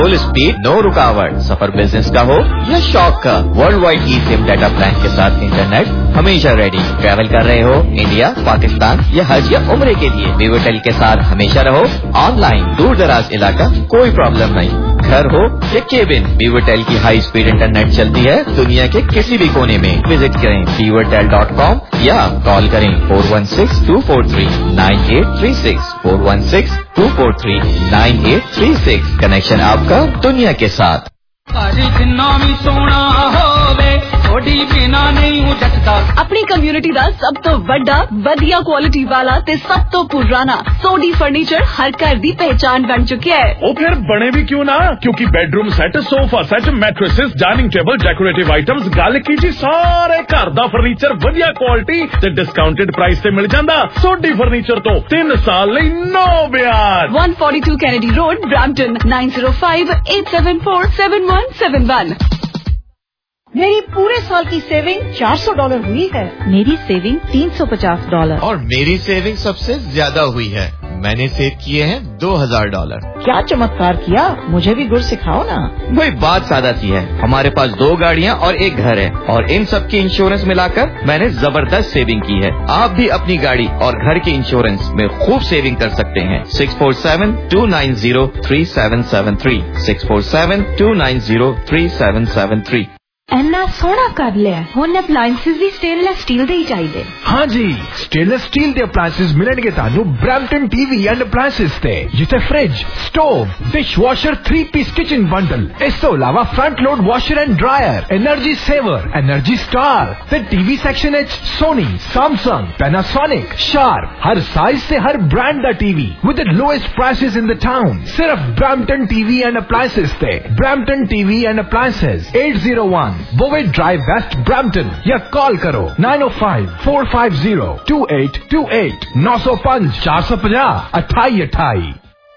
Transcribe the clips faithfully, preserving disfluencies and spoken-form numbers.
Full speed, no रुकावट। सफर business का हो या शौक का, world wide e SIM data plan के साथ इंटरनेट हमेशा रेडी। ट्रैवल कर रहे हो इंडिया, पाकिस्तान या हज या उम्रे के लिए, वीवोटेल के साथ हमेशा रहो ऑनलाइन। दूर दराज इलाका, कोई प्रॉब्लम नहीं। घर हो या केबिन, वीवोटेल की हाई स्पीड इंटरनेट चलती है दुनिया के किसी भी कोने में। विजिट करें वीवोटेल डॉट कॉम या कॉल करें four one six two four three nine eight three six four one six two four three nine eight three six. Connection आपका दुनिया के साथ। अपनी कम्युनिटी ਦਾ ਸਭ ਤੋਂ ਵੱਡਾ ਵਧੀਆ ਕੁਆਲਿਟੀ ਵਾਲਾ ਤੇ ਸਭ ਤੋਂ ਪੁਰਾਣਾ ਸੋਡੀ ਫਰਨੀਚਰ ਹਰ ਘਰ ਦੀ ਪਹਿਚਾਨ ਬਣ ਚੁੱਕਿਆ ਹੈ। ਉਹ ਫਿਰ ਬਣੇ ਵੀ ਕਿਉਂ ਨਾ, ਕਿਉਂਕਿ bedroom set, sofa set, mattresses, dining table, decorative items, ਗੱਲ ਕੀ ਜੀ ਸਾਰੇ ਘਰ ਦਾ ਫਰਨੀਚਰ ਵਧੀਆ ਕੁਆਲਿਟੀ ਤੇ ਡਿਸਕਾਊਂਟਡ ਪ੍ਰਾਈਸ ਤੇ ਮਿਲ ਜਾਂਦਾ। ਸੋਡੀ ਫਰਨੀਚਰ ਤੋਂ ਤਿੰਨ ਸਾਲ ਲਈ ਨੋ ਵਿਆਜ। one forty-two Kennedy Road, Brampton, nine zero five eight seven four seven one seven one। मेरी पूरे साल की सेविंग चार सौ डॉलर हुई है। मेरी सेविंग तीन सौ पचास डॉलर। और मेरी सेविंग सबसे ज्यादा हुई है, मैंने सेव किए हैं दो हजार डॉलर। क्या चमत्कार किया, मुझे भी गुर सिखाओ ना। वही बात सादा सी है, हमारे पास दो गाड़ियाँ और एक घर है और इन सब की इंश्योरेंस मिलाकर मैंने जबरदस्त सेविंग की है। आप भी अपनी गाड़ी और घर के इंश्योरेंस में खूब सेविंग कर सकते हैं। Six four seven two nine zero three seven seven three six four seven two nine zero three seven seven three. ਇੰਨਾ ਸੋਹਣਾ ਕਰ ਲਿਆ, ਹੁਣ ਅਪਲਾਈਐਂਸਿਸ ਵੀ ਸਟੇਨਲੈਸ ਸਟੀਲ ਦੇ ਹੀ ਚਾਹੀਦੇ। हाँ जी, स्टेनलेस स्टील के अप्लायंसेस मिलेंगे तानू ब्रैम्पटन टीवी एंड अप्लायंसेस ते, जिथे fridge, stove, dish washer, three piece kitchen bundle, इस तो अलावा front load washer and dryer, energy saver, energy star ते टीवी सेक्शन एच सोनी, सैमसंग, पैनासोनिक, शार्प, हर साइज से हर ब्रांड दा TV with the lowest prices in the town. सिर्फ ब्रैम्पटन टीवी एंड अप्लायंसेस ते, Brampton TV and appliances eight zero one Bovet drive west Brampton, या call करो nine ओ five four five zero two eight two eight नौ सौ पांच चार सौ पचास अठाई अठाई।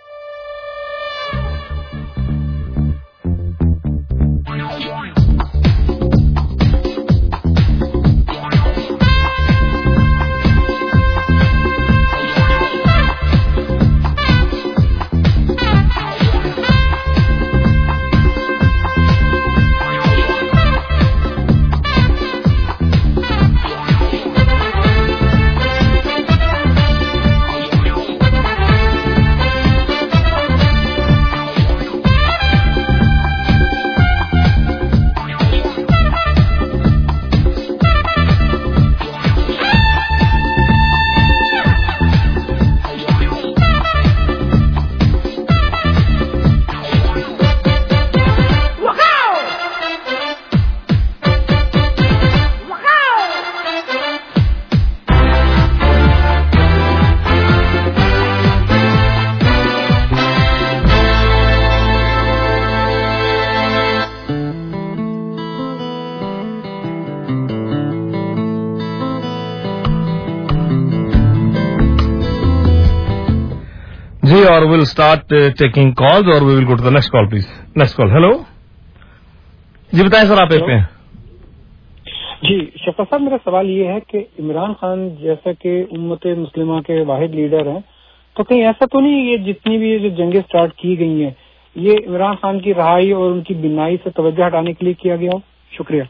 और we'll start uh, taking calls or we will go to the next call please. Next call. Hello जी, बताएं सर, आप पे हैं। जी शफा साहब, मेरा सवाल ये है कि इमरान खान जैसा कि उम्मत मुस्लिमा के वाहिद लीडर हैं, तो कहीं ऐसा तो नहीं ये जितनी भी जो जंगें स्टार्ट की गई हैं ये इमरान खान की रहाई और उनकी बिनाई से तवज्जो हटाने के लिए किया गया हो? शुक्रिया।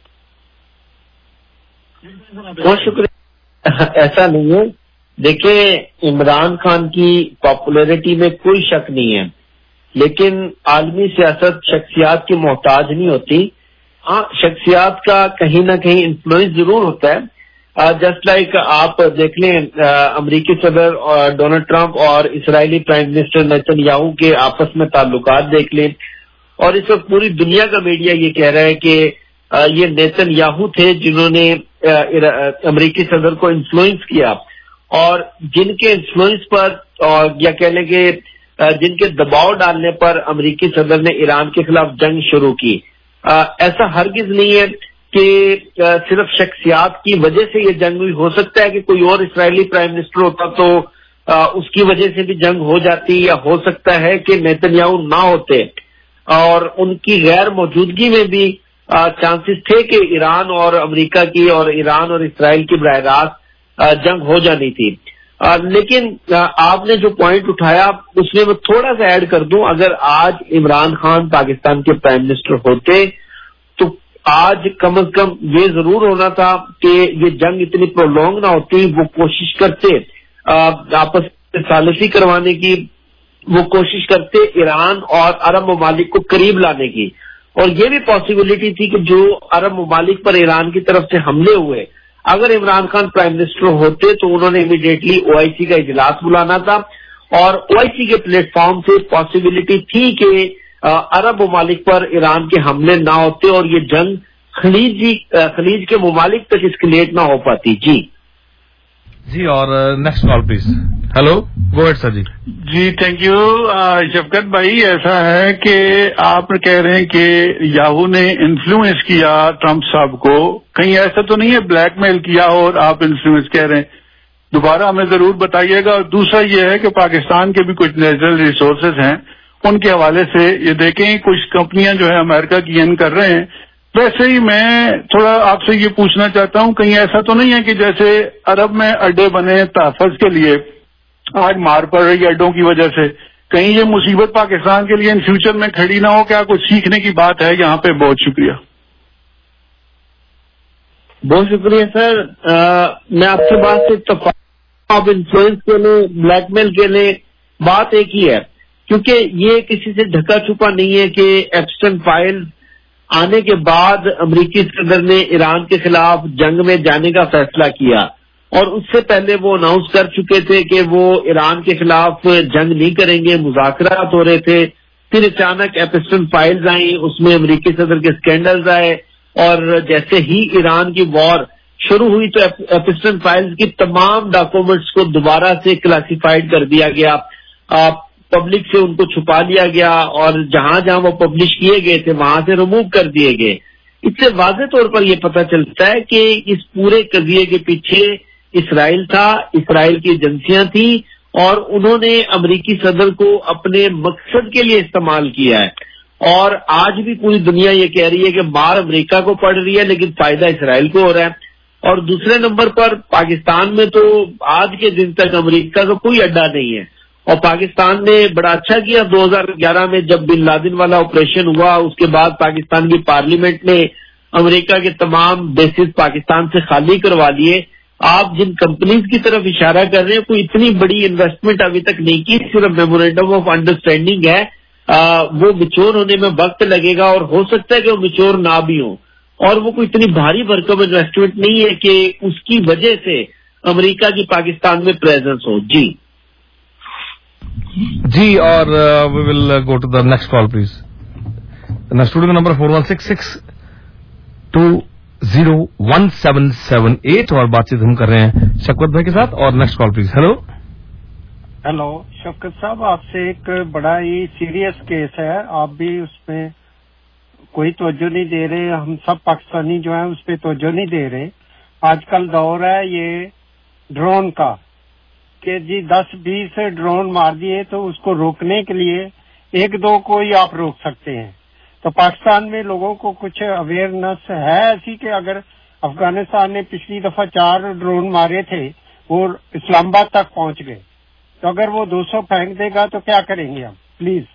बहुत शुक्रिया। ऐसा नहीं है, देखिए इमरान खान की पॉपुलैरिटी में कोई शक नहीं है, लेकिन आलमी सियासत शख्सियात की मोहताज नहीं होती। हाँ, शख्सियात का कहीं ना कहीं इन्फ्लुएंस जरूर होता है। जस्ट लाइक आप देख लें अमरीकी सदर डोनाल्ड ट्रंप और इसराइली प्राइम मिनिस्टर नेतन्याहू के आपस में ताल्लुकात देख लें, और इस वक्त पूरी दुनिया का मीडिया ये कह रहा है कि ये नेतन्याहू थे जिन्होंने अमरीकी सदर को इन्फ्लुएंस किया, और जिनके इन्फ्लुएंस पर और या कह लें कि जिनके दबाव डालने पर अमरीकी सदर ने ईरान के खिलाफ जंग शुरू की। आ, ऐसा हरगिज नहीं है कि आ, सिर्फ शख्सियात की वजह से ये जंग हुई। हो सकता है कि कोई और इस्राएली प्राइम मिनिस्टर होता तो आ, उसकी वजह से भी जंग हो जाती, या हो सकता है कि नेतन्याहू ना होते और उनकी गैर मौजूदगी में भी चांसेस थे कि ईरान और अमेरिका की और ईरान और इसराइल की बराह रास्त जंग हो जानी थी। आ, लेकिन आ, आपने जो पॉइंट उठाया उसमें मैं थोड़ा सा ऐड कर दूं, अगर आज इमरान खान पाकिस्तान के प्राइम मिनिस्टर होते तो आज कम अज कम ये जरूर होना था कि ये जंग इतनी प्रोलॉन्ग ना होती, वो कोशिश करते आ, आपस में सालिसी करवाने की, वो कोशिश करते ईरान और अरब ममालिक को करीब लाने की, और ये भी पॉसिबिलिटी थी कि जो अरब ममालिक पर ईरान की तरफ से हमले हुए, अगर इमरान खान प्राइम मिनिस्टर होते तो उन्होंने इमीडिएटली ओआईसी का इजलास बुलाना था, और ओआईसी के प्लेटफॉर्म से पॉसिबिलिटी थी कि अरब ममालिक पर ईरान के हमले ना होते और ये जंग खलीजी खलीज के ममालिक तक एस्केलेट ना हो पाती। जी जी, और next call please. Hello, go ahead sir जी। जी थैंक यू शफकत भाई। ऐसा है कि आप कह रहे हैं कि याहू ने इन्फ्लुएंस किया ट्रंप साहब को, कहीं ऐसा तो नहीं है ब्लैकमेल किया और आप इन्फ्लुएंस कह रहे हैं? दोबारा हमें जरूर बताइएगा। और दूसरा ये है कि पाकिस्तान के भी कुछ नेचुरल रिसोर्सेज हैं, उनके हवाले से ये देखें, कुछ कंपनियां जो है अमेरिका की अर्न कर रहे हैं। वैसे ही मैं थोड़ा आपसे ये पूछना चाहता हूं, कहीं ऐसा तो नहीं है कि जैसे अरब में अड्डे बने तहफ़्फ़ुज़ के लिए, आज मार पड़ रही अड्डों की वजह से, कहीं ये मुसीबत पाकिस्तान के लिए इन फ्यूचर में खड़ी ना हो? क्या कुछ सीखने की बात है यहाँ पे? बहुत शुक्रिया। बहुत शुक्रिया सर। आ, मैं आपके बात से इत्तेफाक, आप इन्फ्लुएंस के लिए, ब्लैकमेल के लिए, बात एक ही है, क्योंकि ये किसी से ढका छुपा नहीं है कि एप्स्टाइन फाइल आने के बाद अमेरिकी सदर ने ईरान के खिलाफ जंग में जाने का फैसला किया, और उससे पहले वो अनाउंस कर चुके थे कि वो ईरान के खिलाफ जंग नहीं करेंगे, मुज़ाकरात हो रहे थे। फिर अचानक एप्स्टाइन फाइल्स आई, उसमें अमेरिकी सदर के स्कैंडल्स आए, और जैसे ही ईरान की वॉर शुरू हुई तो एप्स्टाइन फाइल्स की तमाम डॉक्यूमेंट्स को दोबारा से क्लासिफाइड कर दिया गया, पब्लिक से उनको छुपा लिया गया, और जहां जहां वो पब्लिश किए गए थे वहां से रिमूव कर दिए गए। इससे वाज़ेह तौर पर यह पता चलता है कि इस पूरे कजिए के पीछे इसराइल था, इसराइल की एजेंसियां थी, और उन्होंने अमेरिकी सदर को अपने मकसद के लिए इस्तेमाल किया है। और आज भी पूरी दुनिया ये कह रही है कि मार अमेरिका को पड़ रही है लेकिन फायदा इसराइल को हो रहा है। और दूसरे नंबर पर पाकिस्तान में तो आज के दिन तक अमेरिका का कोई अड्डा नहीं है, और पाकिस्तान ने बड़ा अच्छा किया दो हज़ार ग्यारह में जब बिन लादेन वाला ऑपरेशन हुआ, उसके बाद पाकिस्तान की पार्लियामेंट ने अमेरिका के तमाम बेसिस पाकिस्तान से खाली करवा लिए। आप जिन कंपनीज की तरफ इशारा कर रहे हैं, कोई इतनी बड़ी इन्वेस्टमेंट अभी तक नहीं की, सिर्फ मेमोरेंडम ऑफ अंडरस्टैंडिंग है। आ, वो मिच्योर होने में वक्त लगेगा, और हो सकता है कि वो मिच्योर ना भी हो, और वो कोई इतनी भारी भरकम इन्वेस्टमेंट नहीं है कि उसकी वजह से अमेरिका की पाकिस्तान में प्रेजेंस हो। जी जी, और we will go to the next call please. Studio number four one six six two zero one seven seven eight, और बातचीत हम कर रहे हैं शफकत भाई के साथ। और next call please. Hello hello Shafqat साहब, आपसे एक बड़ा ही सीरियस केस है, आप भी उसमें कोई तवज्जो नहीं दे रहे, हम सब पाकिस्तानी जो है उस पर तवज्जो नहीं दे रहे। आजकल दौर है ये ड्रोन का कि जी दस बीस ड्रोन मार दिए तो उसको रोकने के लिए एक दो को ही आप रोक सकते हैं। तो पाकिस्तान में लोगों को कुछ अवेयरनेस है ऐसी कि अगर अफगानिस्तान ने पिछली दफा चार ड्रोन मारे थे, वो इस्लामाबाद तक पहुंच गए, तो अगर वो दो सौ फेंक देगा तो क्या करेंगे हम? प्लीज।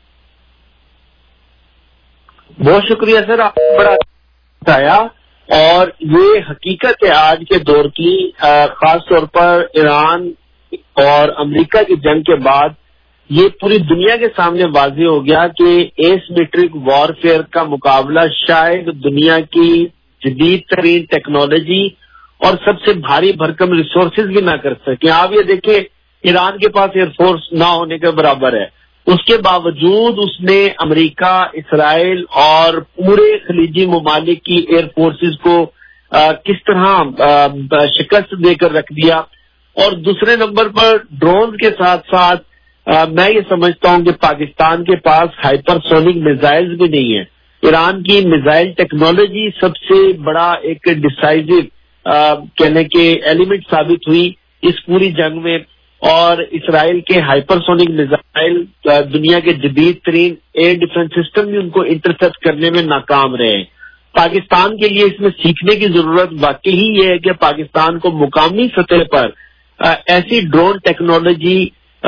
बहुत शुक्रिया सर, आपने बड़ा बताया, और ये हकीकत है आज के दौर की, खास तौर पर ईरान और अमेरिका की जंग के बाद ये पूरी दुनिया के सामने वाज़ेह हो गया कि एसिमेट्रिक वॉरफेयर का मुकाबला शायद दुनिया की जदीद तरीन टेक्नोलॉजी और सबसे भारी भरकम रिसोर्सेज भी ना कर सके। आप ये देखें, ईरान के पास एयरफोर्स ना होने के बराबर है, उसके बावजूद उसने अमेरिका, इसराइल और पूरे खलीजी ममालिक की एयरफोर्सेज को आ, किस तरह शिकस्त देकर रख दिया। और दूसरे नंबर पर ड्रोन के साथ साथ आ, मैं ये समझता हूं कि पाकिस्तान के पास हाइपरसोनिक मिसाइल्स भी नहीं है। ईरान की मिसाइल टेक्नोलॉजी सबसे बड़ा एक डिसाइसिव कहने के एलिमेंट साबित हुई इस पूरी जंग में, और इसराइल के हाइपरसोनिक मिसाइल दुनिया के जदीद तरीन एयर डिफेंस सिस्टम भी उनको इंटरसेप्ट करने में नाकाम रहे। पाकिस्तान के लिए इसमें सीखने की जरूरत वाकई ही ये है कि पाकिस्तान को मुकामी सतह पर ऐसी ड्रोन टेक्नोलॉजी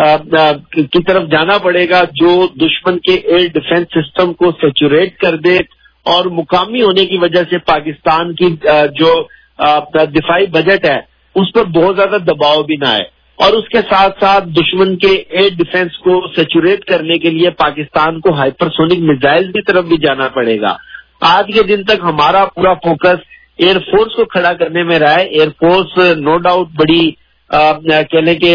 की तरफ जाना पड़ेगा जो दुश्मन के एयर डिफेंस सिस्टम को सेचुरेट कर दे और मुकामी होने की वजह से पाकिस्तान की जो दिफाई बजट है उस पर बहुत ज्यादा दबाव भी ना आए। और उसके साथ साथ दुश्मन के एयर डिफेंस को सेचुरेट करने के लिए पाकिस्तान को हाइपरसोनिक मिसाइल की तरफ भी जाना पड़ेगा। आज के दिन तक हमारा पूरा फोकस एयरफोर्स को खड़ा करने में रहा है। एयरफोर्स नो डाउट बड़ी कहने के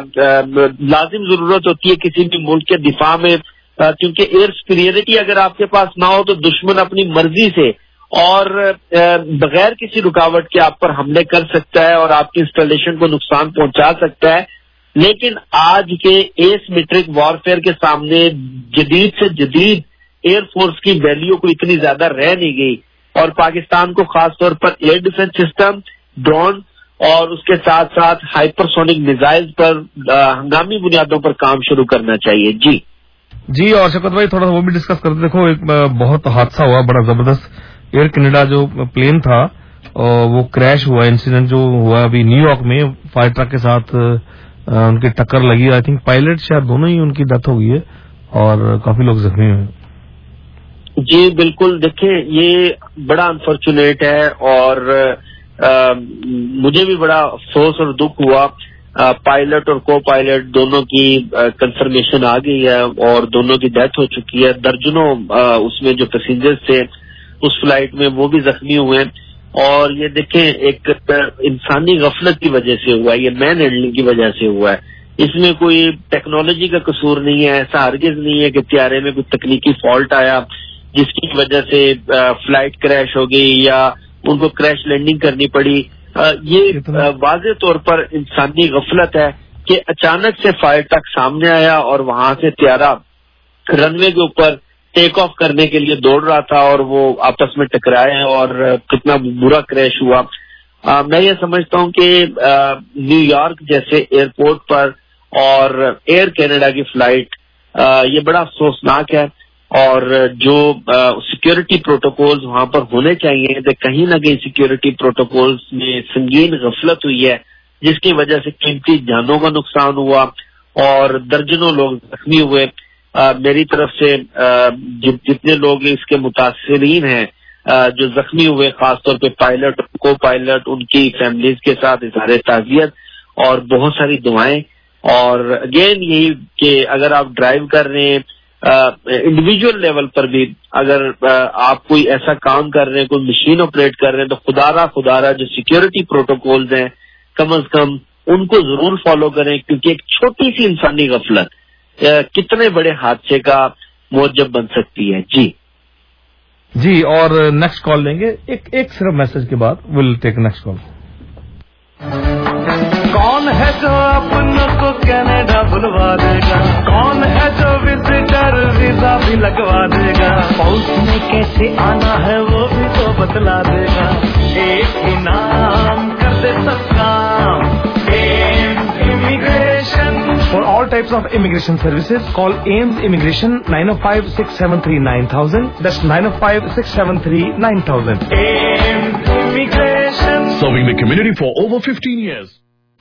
लाजिम जरूरत होती है किसी भी मुल्क के दिफा में, क्योंकि एयर सुपीरियरिटी अगर आपके पास ना हो तो दुश्मन अपनी मर्जी से और बगैर किसी रुकावट के आप पर हमले कर सकता है और आपकी इंस्टॉलेशन को नुकसान पहुंचा सकता है। लेकिन आज के एसिमेट्रिक वॉरफेयर के सामने जदीद से जदीद एयरफोर्स की वैल्यू को इतनी ज्यादा रह नहीं गई और पाकिस्तान को खासतौर पर एयर डिफेंस सिस्टम, ड्रोन और उसके साथ साथ हाइपरसोनिक मिसाइल्स पर हंगामी बुनियादों पर काम शुरू करना चाहिए। जी जी और शौकत भाई थोड़ा वो भी डिस्कस करते। देखो एक बहुत हादसा हुआ बड़ा जबरदस्त, एयर कनाडा जो प्लेन था वो क्रैश हुआ, इंसिडेंट जो हुआ अभी न्यूयॉर्क में फायर ट्रक के साथ उनकी टक्कर लगी। आई थिंक पायलट शायद दोनों ही उनकी डेथ हो गई है और काफी लोग जख्मी हुए। जी बिल्कुल, देखिए ये बड़ा अनफॉर्चुनेट है और आ, मुझे भी बड़ा अफसोस और दुख हुआ। आ, पायलट और को पायलट दोनों की कंफर्मेशन आ गई है और दोनों की डेथ हो चुकी है। दर्जनों आ, उसमें जो पैसेंजर्स थे उस फ्लाइट में वो भी जख्मी हुए। और ये देखें एक इंसानी गफलत की वजह से हुआ है, ये मैन हैंडलिंग की वजह से हुआ है। इसमें कोई टेक्नोलॉजी का कसूर नहीं है। ऐसा हरगिज नहीं है कि त्यारे में कोई तकनीकी फॉल्ट आया जिसकी वजह से फ्लाइट क्रैश हो गई या उनको क्रैश लैंडिंग करनी पड़ी। ये वाज़ेह तौर पर इंसानी गफलत है कि अचानक से फायर ट्रक सामने आया और वहां से त्यारा रनवे के ऊपर टेक ऑफ करने के लिए दौड़ रहा था और वो आपस में टकराए और कितना बुरा क्रैश हुआ। आ, मैं ये समझता हूँ कि न्यूयॉर्क जैसे एयरपोर्ट पर और एयर कनाडा की फ्लाइट आ, ये बड़ा अफसोसनाक है और जो सिक्योरिटी प्रोटोकॉल्स वहां पर होने चाहिए तो कहीं ना कहीं सिक्योरिटी प्रोटोकॉल्स में संगीन गफलत हुई है जिसकी वजह से कीमती जानों का नुकसान हुआ और दर्जनों लोग जख्मी हुए। आ, मेरी तरफ से आ, जि, जितने लोग इसके मुतासिरीन हैं आ, जो जख्मी हुए खासतौर पे पायलट, को पायलट, उनकी फैमिलीज के साथ इज़हार ताज़ियत और बहुत सारी दुआएं। और अगेन यही कि अगर आप ड्राइव कर रहे हैं इंडिविजुअल लेवल पर भी अगर आ, आप कोई ऐसा काम कर रहे हैं, कोई मशीन ऑपरेट कर रहे हैं तो खुदारा खुदारा जो सिक्योरिटी प्रोटोकॉल्स हैं कम अज कम उनको जरूर फॉलो करें, क्योंकि एक छोटी सी इंसानी गफलत कितने बड़े हादसे का मौजब बन सकती है। जी जी और नेक्स्ट कॉल लेंगे एक एक सिर्फ मैसेज के बाद विल टेक नेक्स्ट कॉल। कौन है जो अपनों को कनाडा बुलवा देगा, कौन है जो विजिटर वीजा भी लगवा देगा, पहुंच में कैसे आना है वो भी तो बतला देगा। एक ही नाम कर दे सब काम, Aims immigration. For all types of immigration services, call Ames Immigration nine oh five, six seven three, nine thousand. That's nine oh five, six seven three, nine thousand. Ames Immigration. Serving the community for over fifteen years.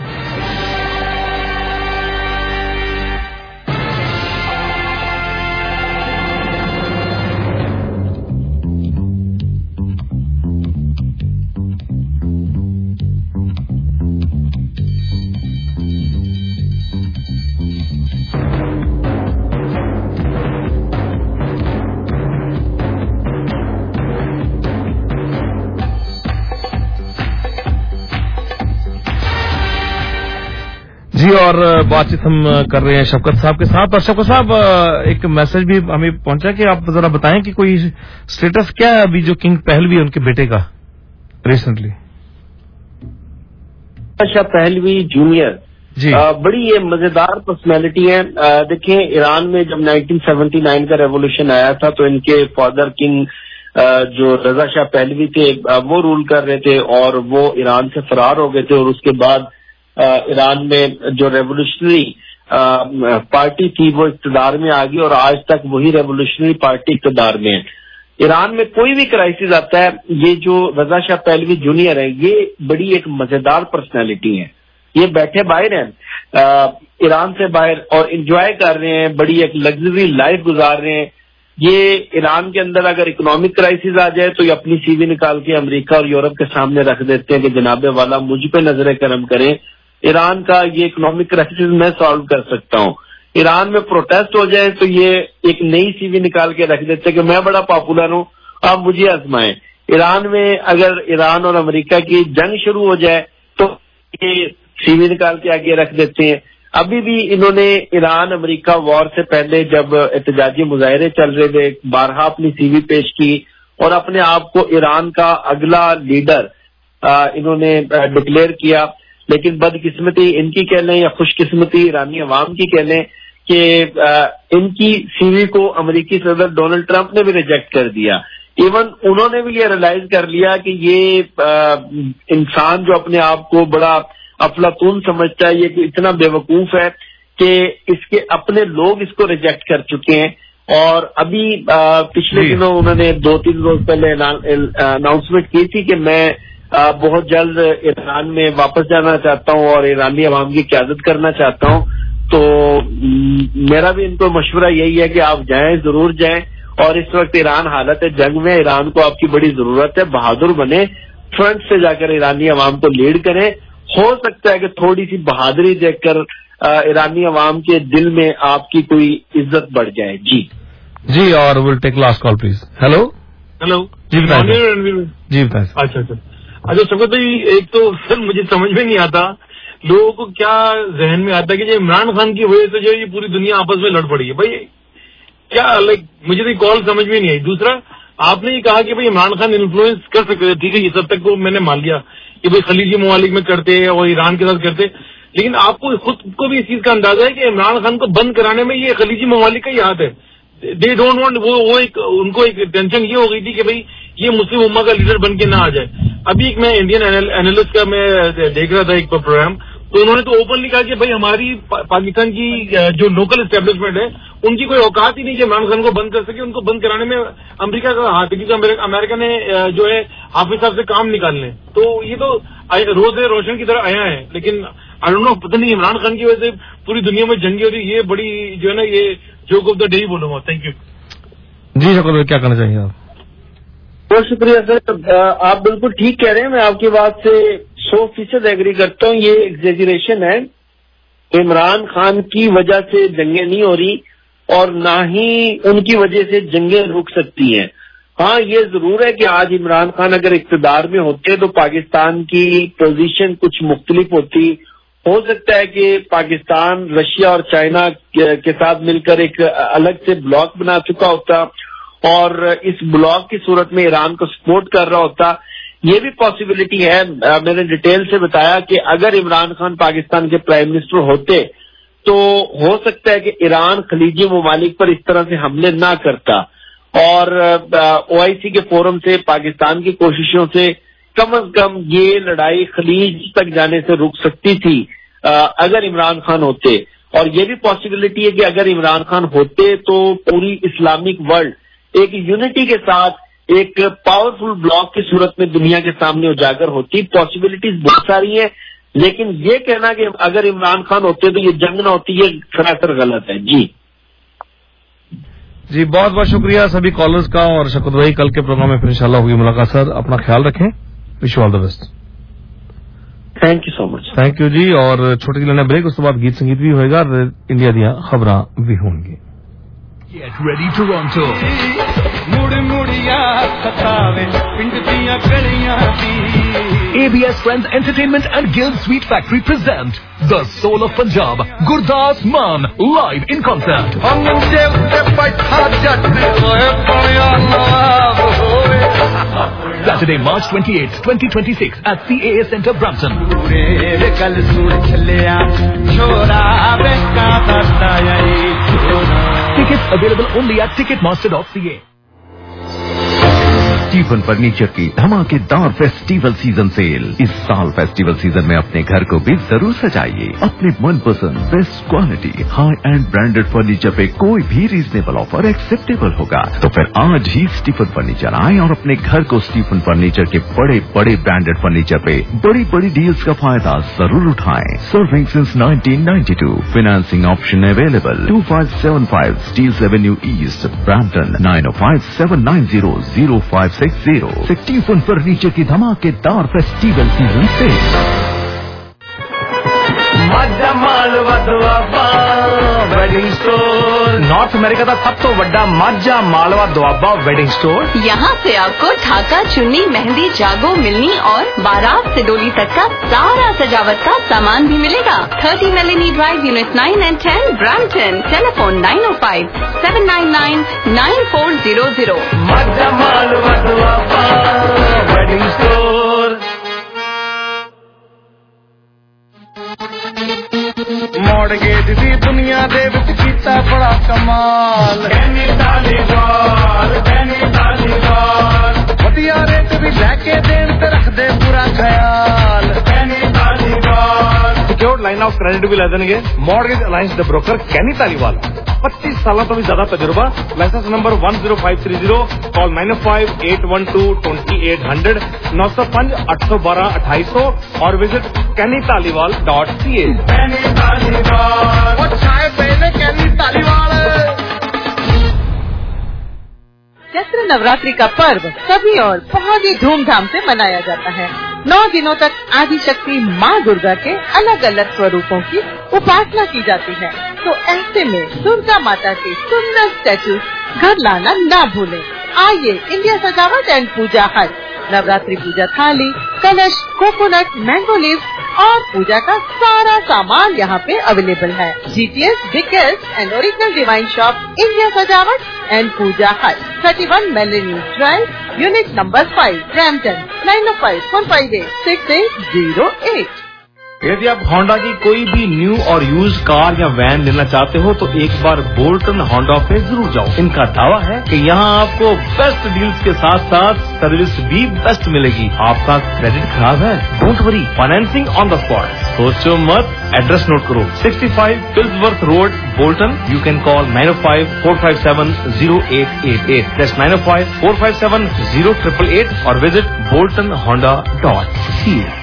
जी और बातचीत हम कर रहे हैं शफकत साहब के साथ। और शफकत साहब एक मैसेज भी हमें पहुंचा कि आप जरा बताएं कि कोई स्टेटस क्या है अभी जो किंग पहलवी है उनके बेटे का रिसेंटली। अच्छा, पहलवी जूनियर जी आ, बड़ी ये मजेदार पर्सनैलिटी है। देखिए ईरान में जब नाइनटीन सेवेंटी नाइन का रेवोल्यूशन आया था तो इनके फादर किंग जो रजा शाह पहलवी थे वो रूल कर रहे थे और वो ईरान से फरार हो गए थे और उसके बाद ईरान में जो रेवोल्यूशनरी पार्टी थी वो इक़्तिदार में आ गई और आज तक वही रेवोल्यूशनरी पार्टी इक़्तिदार में है। ईरान में कोई भी क्राइसिस आता है, ये जो रजा शाह पहलवी जूनियर है ये बड़ी एक मजेदार पर्सनैलिटी है। ये बैठे बाहर हैं ईरान से बाहर और एंजॉय कर रहे हैं, बड़ी एक लग्जरी लाइफ गुजार रहे हैं। ये ईरान के अंदर अगर इकोनॉमिक क्राइसिस आ जाए तो ये अपनी सीवी निकाल के अमेरिका और यूरोप के सामने रख देते हैं कि जनाबे वाला मुझ पे नजर करम करें, ईरान का ये इकोनॉमिक क्राइसिस मैं सॉल्व कर सकता हूँ। ईरान में प्रोटेस्ट हो जाए तो ये एक नई सीवी निकाल के रख देते हैं कि मैं बड़ा पॉपुलर हूँ, आप मुझे आजमाएं। ईरान में अगर ईरान और अमेरिका की जंग शुरू हो जाए तो ये सीवी निकाल के आगे रख देते हैं। अभी भी इन्होंने ईरान अमेरिका वॉर से पहले जब एहतजाजी मुजाहरे चल रहे थे बारहा अपनी सीवी पेश की और अपने आप को ईरान का अगला लीडर इन्होंने डिक्लेयर किया। लेकिन बदकिस्मती इनकी कह लें या खुशकिस्मती ईरानी अवाम की कह लें कि इनकी सीवी को अमेरिकी सदर डोनाल्ड ट्रंप ने भी रिजेक्ट कर दिया। इवन उन्होंने भी ये रियलाइज कर लिया कि ये इंसान जो अपने आप को बड़ा अफलातून समझता है, ये इतना बेवकूफ है कि इसके अपने लोग इसको रिजेक्ट कर चुके हैं। और अभी आ, पिछले दिनों उन्होंने दो तीन रोज पहले अनाउंसमेंट की थी कि मैं आ, बहुत जल्द ईरान में वापस जाना चाहता हूं और ईरानी अवाम की क़यादत करना चाहता हूं। तो मेरा भी इनको मशवरा यही है कि आप जाएं, जरूर जाएं। और इस वक्त ईरान हालत है जंग में, ईरान को आपकी बड़ी जरूरत है, बहादुर बने, फ्रंट से जाकर ईरानी अवाम को लीड करें। हो सकता है कि थोड़ी सी बहादुरी देखकर ईरानी अवाम के दिल में आपकी कोई इज्जत बढ़ जाए। जी जी और will take last call please. Hello hello जी बताइए। जी बताइए। अच्छा अच्छा अच्छा शौकत भाई, एक तो सर मुझे समझ में नहीं आता लोगों को क्या जहन में आता है कि जो इमरान खान की वजह से जो ये पूरी दुनिया आपस में लड़ पड़ी है। भाई क्या लाइक मुझे तो कॉल समझ में नहीं आई। दूसरा आपने ये कहा कि भाई इमरान खान इन्फ्लुएंस कर सकते थे, ठीक है, ये सब तक तो मैंने मान लिया कि भाई खलीजी ममालिक में करते और ईरान के साथ करते, लेकिन आपको खुद को भी इस चीज का अंदाजा है कि इमरान खान को बंद कराने में ये खलीजी ममालिक का ही हाथ है। दे डोंट वांट, वो वो एक उनको एक टेंशन ये हो गई थी कि भाई ये मुस्लिम उम्मा का लीडर बन के ना आ जाए। अभी एक मैं इंडियन एनालिस्ट का मैं देख रहा था एक प्रोग्राम, तो उन्होंने तो ओपनली कहा कि भाई हमारी पा, पाकिस्तान की जो लोकल एस्टेब्लिशमेंट है उनकी कोई औकात ही नहीं कि इमरान खान को बंद कर सके। उनको बंद कराने में अमेरिका का हाथ है, क्योंकि अमेरिका ने जो है हाफिज साहब से काम निकालने, तो ये तो रोज रोशन की तरह आया है। लेकिन आई डोंट नो, पता नहीं इमरान खान की वजह से पूरी दुनिया में जंगी हो रही, ये बड़ी जो है ना ये जोक ऑफ द डे ही बोलूंगा। थैंक यू जी। शक्ल क्या कहना चाहिए आप? बहुत शुक्रिया सर, आप बिल्कुल ठीक कह रहे हैं, मैं आपकी बात से सौ फीसद एग्री करता हूँ। ये एग्जेजरेशन है, इमरान खान की वजह से जंगें नहीं हो रही और ना ही उनकी वजह से जंगें रुक सकती हैं। हाँ, ये जरूर है कि आज इमरान खान अगर इक्तदार में होते तो पाकिस्तान की पोजीशन कुछ मुख्तलिफ होती। हो सकता है कि पाकिस्तान रशिया और चाइना के साथ मिलकर एक अलग से ब्लॉक बना चुका होता और इस ब्लॉक की सूरत में ईरान को सपोर्ट कर रहा होता। ये भी पॉसिबिलिटी है। मैंने डिटेल से बताया कि अगर इमरान खान पाकिस्तान के प्राइम मिनिस्टर होते तो हो सकता है कि ईरान खलीजी ममालिक पर इस तरह से हमले ना करता और ओआईसी के फोरम से पाकिस्तान की कोशिशों से कम अज कम ये लड़ाई खलीज तक जाने से रुक सकती थी अगर इमरान खान होते। और ये भी पॉसिबिलिटी है कि अगर इमरान खान होते तो पूरी इस्लामिक वर्ल्ड एक यूनिटी के साथ एक पावरफुल ब्लॉक की सूरत में दुनिया के सामने उजागर होती। पॉसिबिलिटीज बहुत सारी हैं, लेकिन ये कहना कि अगर इमरान खान होते तो ये जंग ना होती, ये सरासर गलत है। जी जी बहुत बहुत शुक्रिया सभी कॉलर्स का। और शकुत भाई, कल के प्रोग्राम में फिर इंशाल्लाह होगी मुलाकात। सर अपना ख्याल रखें, wish you all the best. Thank you so much. Thank you जी। और छोटी लेना ब्रेक, उसके बाद गीत संगीत भी होएगा, इंडिया दियां खबरां भी होंगी। Get ready Toronto. मुड़ मुड़िया खतावे पिंड दियां गलियां दी। A B S Friends Entertainment and Guild Sweet Factory present The Soul of Punjab, Gurdas Maan, live in concert. Saturday, March twenty-eighth, twenty twenty-six at C A A Centre, Brampton. Tickets available only at ticketmaster dot c a. Stephen furniture की धमाकेदार festival season cell. इस साल festival season में अपने घर को भी जरूर सजाइए अपने मनपसंद best quality high end branded furniture पे कोई भी रीजनेबल ऑफर एक्सेप्टेबल होगा। तो फिर आज ही स्टीफन फर्नीचर आए और अपने घर को स्टीफन फर्नीचर के बड़े बड़े ब्रांडेड फर्नीचर पे बड़ी बड़ी डील्स का फायदा जरूर उठाएं। Serving since nineteen ninety two, financing option available. Two five seven five Steeles avenue east, Brampton nine ओ five seven nine zero zero five six zero. Stephen furniture की धमाकेदार फेस्टिवल सीजन से वेडिंग स्टोर नॉर्थ अमेरिका का सब तो बड़ा Majha Malwa Doaba wedding store. यहाँ से आपको ढाका, चुन्नी, मेहंदी, जागो, मिलनी और बारात से डोली तक का सारा सजावट का सामान भी मिलेगा। Thirty Melanie drive, unit nine and ten, Brampton. Telephone nine O five seven nine nine nine four zero zero. Majha Malwa Doaba wedding store. Mortgage दी दुनिया दे विच कीता बड़ा कमाल। कैनी तालीवाल, कैनी तालीवाल, वधिया रेट भी लैके देन ते रख दे पूरा ख्याल। कैनी Taliwal, secured line of credit भी लै देंगे। मॉडगेज अलायंस द ब्रोकर कैनी तालीवाल, पच्चीस साल तो भी ज्यादा तजुर्बा। Licence number one zero five three zero. Call nine five eight one two twenty eight hundred, नौ सौ पांच आठ सौ बारह अठाई सौ और visit Kenny Taliwal dot C A. कैनी तालीवाल, वो चाय पहले कैनी तालीवाल। चैत्र नवरात्रि का पर्व सभी और बहुत ही धूमधाम से मनाया जाता है। नौ दिनों तक आदिशक्ति माँ दुर्गा के अलग अलग स्वरूपों की उपासना की जाती है। तो ऐसे में दुर्गा माता के सुंदर स्टैचू घर लाना ना भूलें। आइए इंडिया सजावट एंड पूजा हट, नवरात्रि पूजा थाली, कलश, कोकोनट, मैंगो लीव्स और पूजा का सारा सामान यहाँ पे अवेलेबल है। GTS biggest and original divine shop India सजावट and Puja hut, thirty one Melanie drive, unit number five, Brampton nine O five four five eight six eight zero eight. यदि आप होंडा की कोई भी न्यू और यूज कार या van लेना चाहते हो तो एक बार बोल्टन होंडा पे जरूर जाओ। इनका दावा है कि यहाँ आपको बेस्ट डील्स के साथ साथ सर्विस भी बेस्ट मिलेगी। आपका क्रेडिट खराब है, don't worry, financing on the spot. सोचो मत, एड्रेस नोट करो, sixty five Pilsworth road, Bolton. You can call nine O five four five seven zero eight eight eight, that's nine O five four five seven zero triple eight और visit Bolton Honda dot C A.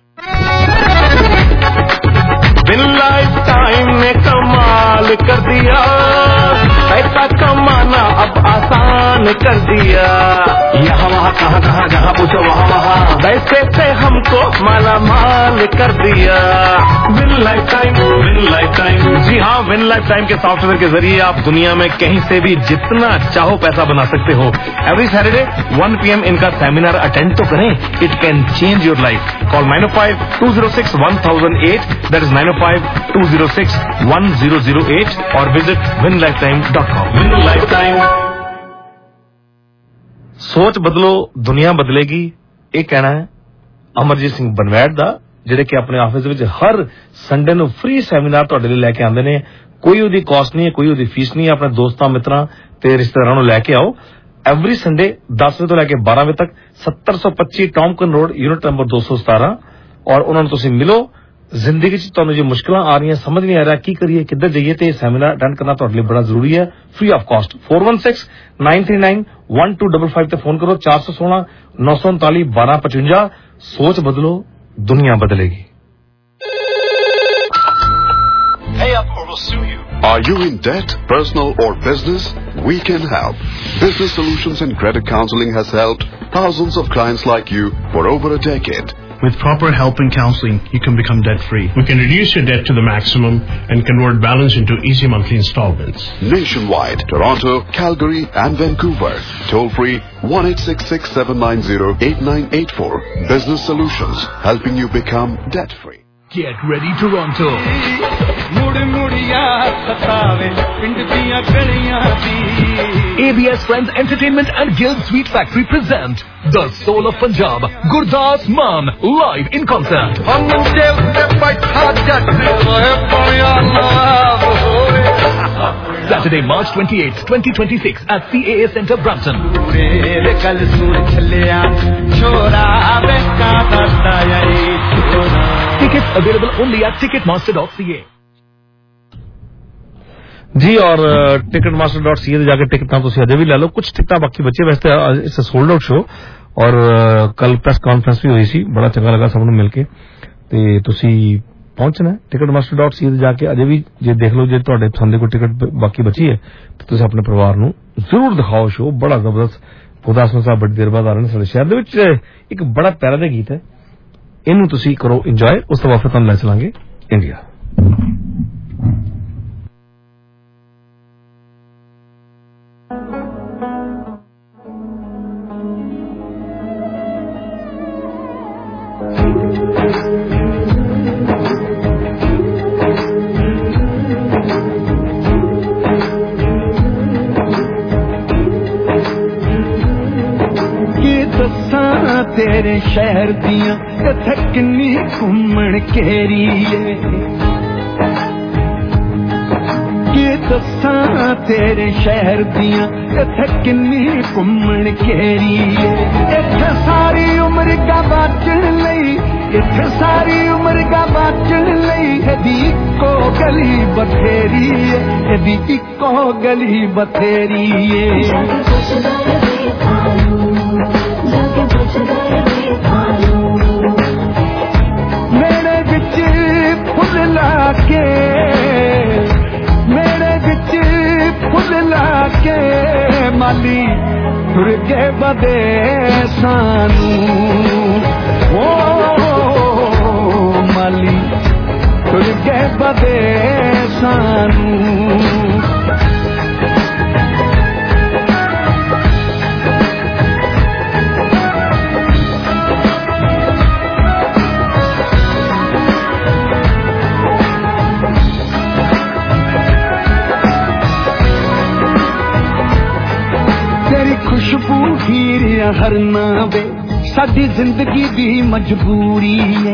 Win life time ने कमाल कर दिया, पैसा कमाना अब आसान कर दिया। यहाँ वहाँ कहाँ कहाँ जहाँ पूछो वहाँ वहाँ पैसे से हमको माला माल कर दिया। Win life time, win life time. जी हाँ, विन लाइफ टाइम के सॉफ्टवेयर के जरिए आप दुनिया में कहीं से भी जितना चाहो पैसा बना सकते हो। Every Saturday one P M इनका सेमिनार अटेंड तो करें, it can change your life. Call nine O five two zero six one thousand eight, that is nine O five two zero six one zero zero eight और visit win life time dot com. Win life time. सोच बदलो दुनिया बदलेगी, ਇਹ कहना है ਅਮਰਜੀਤ ਸਿੰਘ ਬਨਵੈੜ ਦਾ, ਜਿਹੜੇ ਕਿ ਆਪਣੇ ਆਫਿਸ ਵਿੱਚ ਹਰ ਸੰਡੇ ਨੂੰ ਫ੍ਰੀ ਸੈਮੀਨਾਰ ਤੁਹਾਡੇ ਲਈ ਲੈ ਕੇ ਆਉਂਦੇ ਨੇ। ਕੋਈ ਉਹਦੀ ਕਾਸਟ ਨਹੀਂ ਹੈ, ਕੋਈ ਉਹਦੀ ਫੀਸ ਨਹੀਂ ਹੈ। ਆਪਣੇ ਦੋਸਤਾਂ ਮਿੱਤਰਾਂ ਤੇ ਰਿਸ਼ਤੇਦਾਰਾਂ ਨੂੰ ਲੈ ਕੇ ਆਓ। ਐਵਰੀ ਸੰਡੇ ਦਸ ਵਜੇ ਤੋਂ ਲੈ ਕੇ ਬਾਰਾਂ ਵਜੇ ਤੱਕ ਸੱਤਰ ਸੌ ਪੱਚੀ ਟੌਮਕਨ ਰੋਡ, ਯੂਨਿਟ ਨੰਬਰ ਦੋ ਸੌ ਸਤਾਰਾਂ। ਔਰ ਉਹਨਾਂ ਨੂੰ ਤੁਸੀਂ ਮਿਲੋ। ਜ਼ਿੰਦਗੀ 'ਚ ਤੁਹਾਨੂੰ ਜੇ ਮੁਸ਼ਕਲਾਂ ਆ ਰਹੀਆਂ, ਸਮਝ ਨਹੀਂ ਆ ਰਿਹਾ ਕੀ ਕਰੀਏ, ਕਿੱਧਰ ਜਾਈਏ, ਤੇ ਇਹ ਸੈਮੀਨਾਰ ਅਟੈਂਡ ਕਰਨਾ ਤੁਹਾਡੇ ਲਈ ਬੜਾ ਜ਼ਰੂਰੀ ਹੈ, free of cost. Four one six nine three nine one two five five ਤੇ ਫੋਨ ਕਰੋ। चार सौ सोलह नौ सौ उनतालीस बारह पचवंजा। सोच बदलो, दुनिया बदलेगी। Pay up or we'll sue you. Are you in debt, personal or business? We can help. Business Solutions and Credit Counseling has helped thousands of clients like you for over a decade. With proper help and counseling, you can become debt-free. We can reduce your debt to the maximum and convert balance into easy monthly installments. Nationwide, Toronto, Calgary and Vancouver. Toll free one eight six six seven nine zero eight nine eight four. Business Solutions, helping you become debt-free. Get ready, Toronto. A B S Friends Entertainment and Guild Sweet Factory present The Soul of Punjab, Gurdas Maan, live in concert. Saturday, March twenty-eighth, twenty twenty-six at C A A Centre, Brampton. Tickets available only at ticketmaster dot c a. जी और Ticketmaster dot C A जाके ticket तुम अजे भी ले लो, कुछ टिकटा बाकी बचे वैसे it's a sold out show और कल प्रेस कॉन्फ्रेंस भी हुई सी, बड़ा चंगा लगा सबनों मिलके ते तुसी पहुंचना Ticketmaster dot C A जाके अजे भी जे देख लो, जे तुहाडे पसंद कोई टिकट बाकी बची है तो तुसी अपने परिवार नूं जरूर दिखाओ शो, बड़ा जबरदस्त। गुरदासमान साहब बड़ी देर बाद आ रहे हैं साडे शहर दे विच, एक बड़ा प्यारा जिहा गीत है, इनू तुसी करो इंजॉय, उस तो बाद फिर तुहानूं ले चलांगे इंडिया। तेरे शहर दियां इत्थे किन्नी घूमण केरी है, कि दस्सां तेरे शहर दियां इत्थे किन्नी घूमण केरी है। इत्थे सारी उम्र गा बाचण लई, इत्थे सारी उम्र गा बाचण लई एदी इक्को गली बथेरी है, एदी इक्को गली बथेरी है। मेरे बिच फुल लाके, मेरे बिच फुल लाके माली तुर के बदे सानू, ओ माली तुर के बदे सानू। खुशबू हीरिया हर नावे साडी जिंदगी दी मजबूरी है,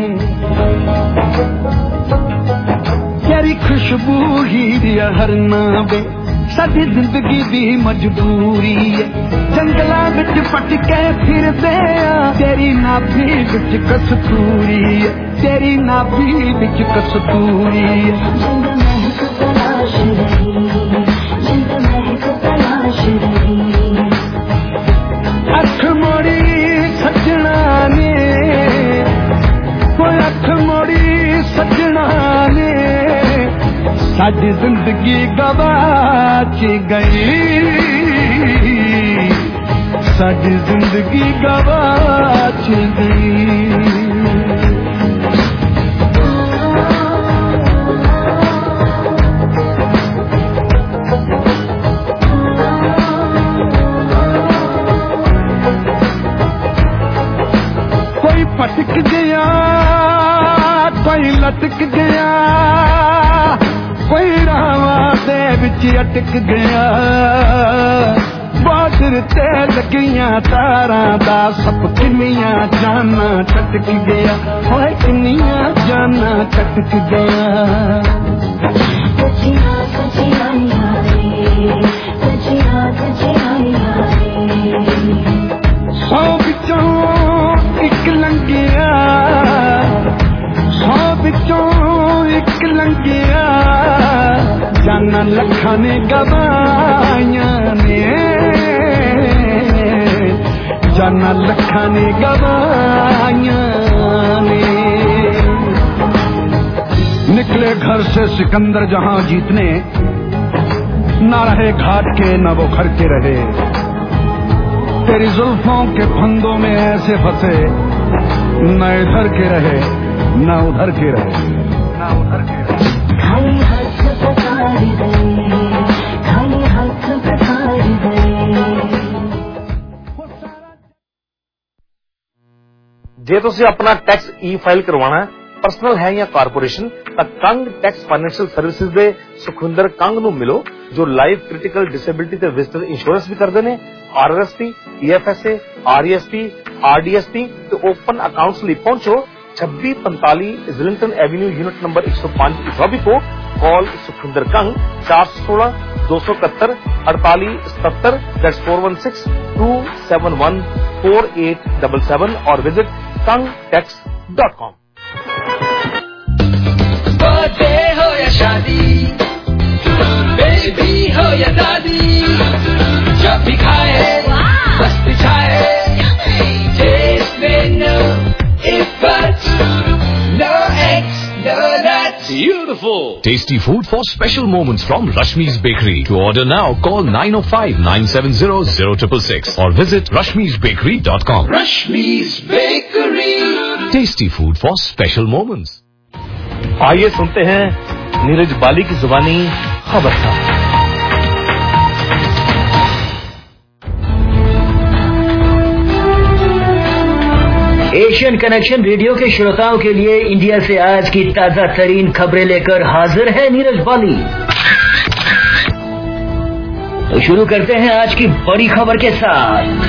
तेरी खुशबू हीरिया हर नावे साडी जिंदगी दी मजबूरी है। जंगलां विच पटके फिरदे आ, तेरी नाभी विच कस्तूरी है, तेरी नाभी विच कस्तूरी है। अख मोड़ी सजना ने, कोई अख मोड़ी सजना ने साडी जिंदगी गवाच गई, साडी जिंदगी गवाच गई। भटक गया कोई लटक गया, कोई रावां दे विच अटक गया, बादर ते लगियां तारां दा सप किन्नियां जाना छटक गया, होए किन्नियां जाना छटक गया। सचिया सचिया यारे, सचिया सचिया यारे, सौ विचों एक लंघिया, सौ विचों एक लंघिया, जाना लखां ने गवाइयां ने, जाना लखां ने गवाइयां ने। निकले घर से सिकंदर जहां जीतने, ना रहे घाट के ना वो घर के रहे, तेरी जुल्फों के फंदों में ऐसे फंसे, न इधर के रहे न उधर के रहे, न उधर के रहे। खाली हाथ पसारी गए, खाली हाथ पसारी गए। जे तुसी अपना टैक्स ई फाइल करवाना है, पर्सनल है या कारपोरेशन, तो कंग टैक्स फाइनेंशियल सर्विसेज दे सुखविंदर कंग नू मिलो, जो लाइफ क्रिटिकल डिसेबिलिटी ते विजिटर इंश्योरेंस भी करते हैं, R R S P, E F S A, R E S P, R D S P ते ओपन अकाउंट्स लिए पहुंचो छब्बीस पैंतालीस इजलिंगटन एवेन्यू यूनिट नंबर एक सौ पाँच की लॉबी को कॉल सुखविंदर कंग चार सौ सोलह दो सौ इकहत्तर अड़तालीस सत्तर that's four one six two seven one four eight double seven और visit Kang tax dot com. Birthday हो या शादी, बेबी हो या दादी, जब भी खाए बस बिछाए, टेस्ट में no effect, no eggs, no nuts, Beautiful! Tasty food for special moments from Rashmi's Bakery. To order now, call nine oh five, nine seven zero, zero six six or visit rashmis bakery dot com. Rashmi's Bakery. Tasty food for special moments. आइए सुनते हैं नीरज बाली की जुबानी खबरदार। Asian connection radio के श्रोताओं के लिए इंडिया से आज की ताजा तरीन खबरें लेकर हाजिर है नीरज बाली। तो शुरू करते हैं आज की बड़ी खबर के साथ।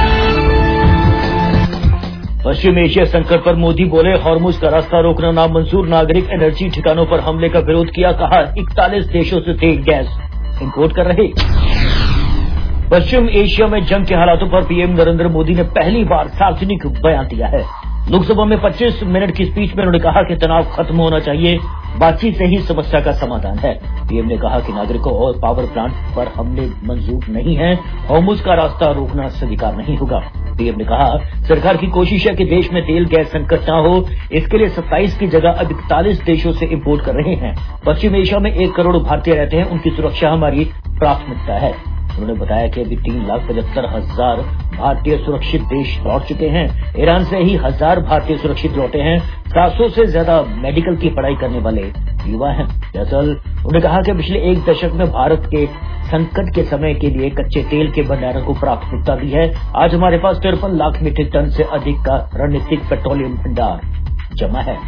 पश्चिम एशिया संकट पर मोदी बोले, हॉर्मुज का रास्ता रोकना नामंजूर, नागरिक एनर्जी ठिकानों पर हमले का विरोध किया, कहा इकतालीस देशों से तेल गैस इंपोर्ट कर रहे। पश्चिम एशिया में जंग के हालातों पर पीएम नरेंद्र मोदी ने पहली बार सार्वजनिक बयान दिया है। लोकसभा में पच्चीस मिनट की स्पीच में उन्होंने कहा कि तनाव खत्म होना चाहिए, बातचीत से ही समस्या का समाधान है। पीएम ने कहा कि नागरिकों और पावर प्लांट पर हमले मंजूर नहीं है, हॉर्मुज का रास्ता रोकना स्वीकार नहीं होगा। पीएम ने कहा सरकार की कोशिश है कि देश में तेल गैस संकट न हो, इसके लिए सत्ताईस की जगह अब इकतालीस देशों से इंपोर्ट कर रहे हैं। पश्चिम एशिया में एक करोड़ भारतीय रहते हैं, उनकी सुरक्षा हमारी प्राथमिकता है। उन्होंने बताया कि अभी तीन लाख पचहत्तर हजार भारतीय सुरक्षित देश लौट चुके हैं। ईरान से ही हजार भारतीय सुरक्षित लौटे हैं। सात सौ से ज्यादा मेडिकल की पढ़ाई करने वाले युवा हैं। दरअसल उन्होंने कहा कि पिछले एक दशक में भारत के संकट के समय के लिए कच्चे तेल के भंडारण को प्राथमिकता दी है। आज हमारे पास तिरपन लाख मीट्रिक टन से अधिक का रणनीतिक पेट्रोलियम भंडार जमा है।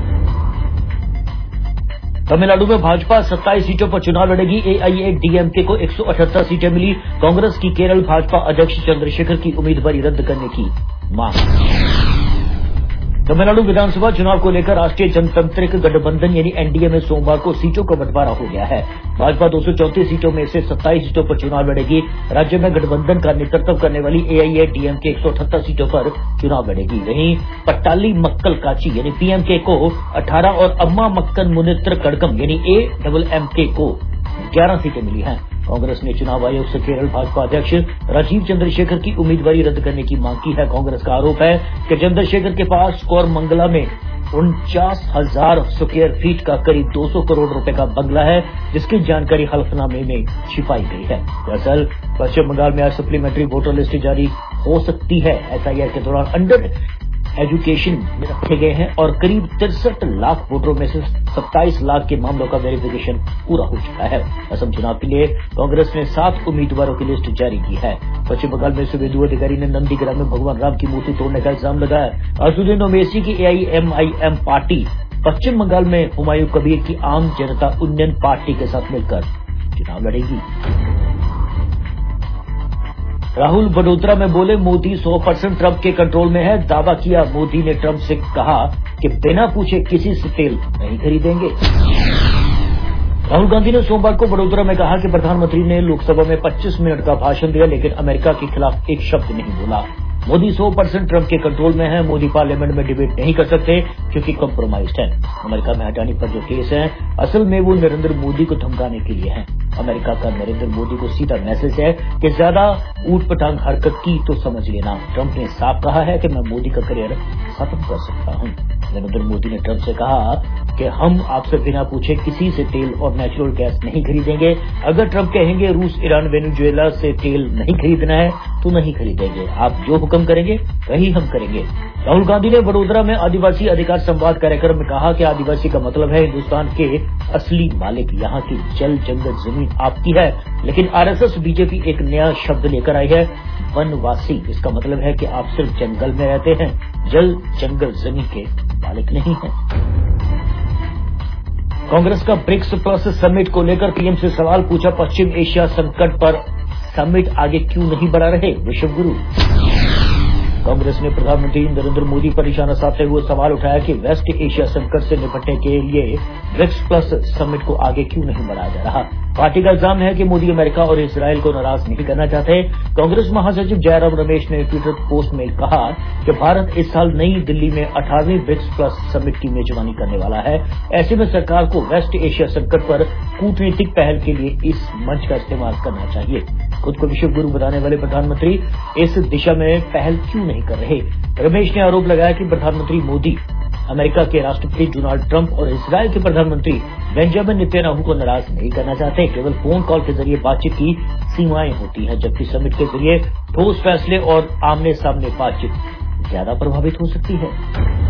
तमिलनाडु में भाजपा सत्ताईस सीटों पर चुनाव लड़ेगी। एआईएडीएमके को एक सौ अठहत्तर सीटें मिली। कांग्रेस की केरल भाजपा अध्यक्ष चंद्रशेखर की उम्मीदवारी रद्द करने की मांग। तमिलनाडु विधानसभा चुनाव को लेकर राष्ट्रीय जनतांत्रिक गठबंधन यानी एनडीए में सोमवार को सीटों का बंटवारा हो गया है। भाजपा दो सौ चौंतीस सीटों में से सत्ताईस सीटों पर चुनाव लड़ेगी। राज्य में गठबंधन का नेतृत्व करने वाली एआईएडीएमके एक सौ अठहत्तर सीटों पर चुनाव लड़ेगी। वहीं पट्टाली मक्कल काची यानी पीएमके को अठारह और अम्मा मक्कन मुनित्र कड़कम यानी ए डबल एम के को ग्यारह सीटें मिली हैं। कांग्रेस ने चुनाव आयोग से केरल भाजपा अध्यक्ष राजीव चंद्रशेखर की उम्मीदवारी रद्द करने की मांग की है। कांग्रेस का आरोप है कि चंद्रशेखर के पास कोरमंगला में उनचास हजार स्क्वायर फीट का करीब दो सौ करोड़ रुपए का बंगला है, जिसकी जानकारी हलफनामे में छिपाई गई है। दरअसल पश्चिम बंगाल में आज सप्लीमेंट्री वोटर लिस्ट जारी हो सकती है। एसआईआर के दौरान अंडर एजुकेशन में रखे गए हैं और करीब तिरसठ लाख वोटरों में से सत्ताईस लाख के मामलों का वेरिफिकेशन पूरा हो चुका है। असम चुनाव के लिए कांग्रेस ने सात उम्मीदवारों की लिस्ट जारी की है। पश्चिम बंगाल में सुवेंदु अधिकारी ने नंदीग्राम में भगवान राम की मूर्ति तोड़ने का इल्जाम लगाया। असदुद्दीन ओवैसी की एआईएमआईएम पार्टी पश्चिम बंगाल में हुमायूं कबीर की आम जनता उन्नयन पार्टी के साथ मिलकर चुनाव लड़ेगी। राहुल वडोदरा में बोले, मोदी सौ परसेंट ट्रंप के कंट्रोल में है। दावा किया, मोदी ने ट्रंप से कहा कि बिना पूछे किसी से तेल नहीं खरीदेंगे। राहुल गांधी ने सोमवार को वडोदरा में कहा कि प्रधानमंत्री ने लोकसभा में पच्चीस मिनट का भाषण दिया, लेकिन अमेरिका के खिलाफ एक शब्द नहीं बोला। मोदी सौ परसेंट ट्रंप के कंट्रोल में है। मोदी पार्लियामेंट में डिबेट नहीं कर सकते क्योंकि कॉम्प्रोमाइज्ड है। अमेरिका में हटाने पर जो केस है, असल में वो नरेंद्र मोदी को धमकाने के लिए है। अमेरिका का नरेंद्र मोदी को सीधा मैसेज है कि ज्यादा ऊट पटांग हरकत की तो समझ लेना। ट्रंप ने साफ कहा है कि मैं मोदी का करियर खत्म कर सकता हूं। नरेंद्र मोदी ने ट्रंप से कहा कि हम आपसे बिना पूछे किसी से तेल और नेचुरल गैस नहीं खरीदेंगे। अगर ट्रंप कहेंगे रूस, ईरान, वेनेजुएला से तेल नहीं खरीदना है तो नहीं खरीदेंगे। आप जो हुक्म करेंगे वही हम करेंगे। राहुल गांधी ने वडोदरा में आदिवासी अधिकार संवाद कार्यक्रम में कहा कि आदिवासी का मतलब है हिंदुस्तान के असली मालिक। यहाँ की जल, जंगल, जमीन आपकी है। लेकिन आरएसएस बीजेपी एक नया शब्द लेकर आई है, वनवासी। इसका मतलब है कि आप सिर्फ जंगल में रहते हैं, जल, जंगल, जमीन के मालिक नहीं है। कांग्रेस का ब्रिक्स प्लस समिट को लेकर पीएम से सवाल पूछा। पश्चिम एशिया संकट पर समिट आगे क्यों नहीं बढ़ा रहे विश्व गुरु। कांग्रेस ने प्रधानमंत्री नरेंद्र मोदी पर निशाना साधते हुए सवाल उठाया कि वेस्ट एशिया संकट से निपटने के लिए ब्रिक्स प्लस समिट को आगे क्यों नहीं बढ़ाया जा रहा। पार्टी का इल्जाम है कि मोदी अमेरिका और इसराइल को नाराज नहीं करना चाहते। कांग्रेस महासचिव जयराम रमेश ने ट्विटर पोस्ट में कहा कि भारत इस साल नई दिल्ली में अठारहवीं ब्रिक्स प्लस समिट की मेजबानी करने वाला है। ऐसे में सरकार को वेस्ट एशिया संकट पर कूटनीतिक पहल के लिए इस मंच का इस्तेमाल करना चाहिए। खुद को विश्व गुरु बताने वाले प्रधानमंत्री इस दिशा में पहल क्यों नहीं कर रहे। रमेश ने आरोप लगाया कि प्रधानमंत्री मोदी अमेरिका के राष्ट्रपति डोनाल्ड ट्रंप और इसराइल के प्रधानमंत्री बेंजामिन नेतन्याहू को नाराज नहीं करना चाहते। केवल फोन कॉल के जरिए बातचीत की सीमाएं होती हैं, जबकि समिट के जरिए ठोस फैसले और आमने सामने बातचीत ज्यादा प्रभावित हो सकती है।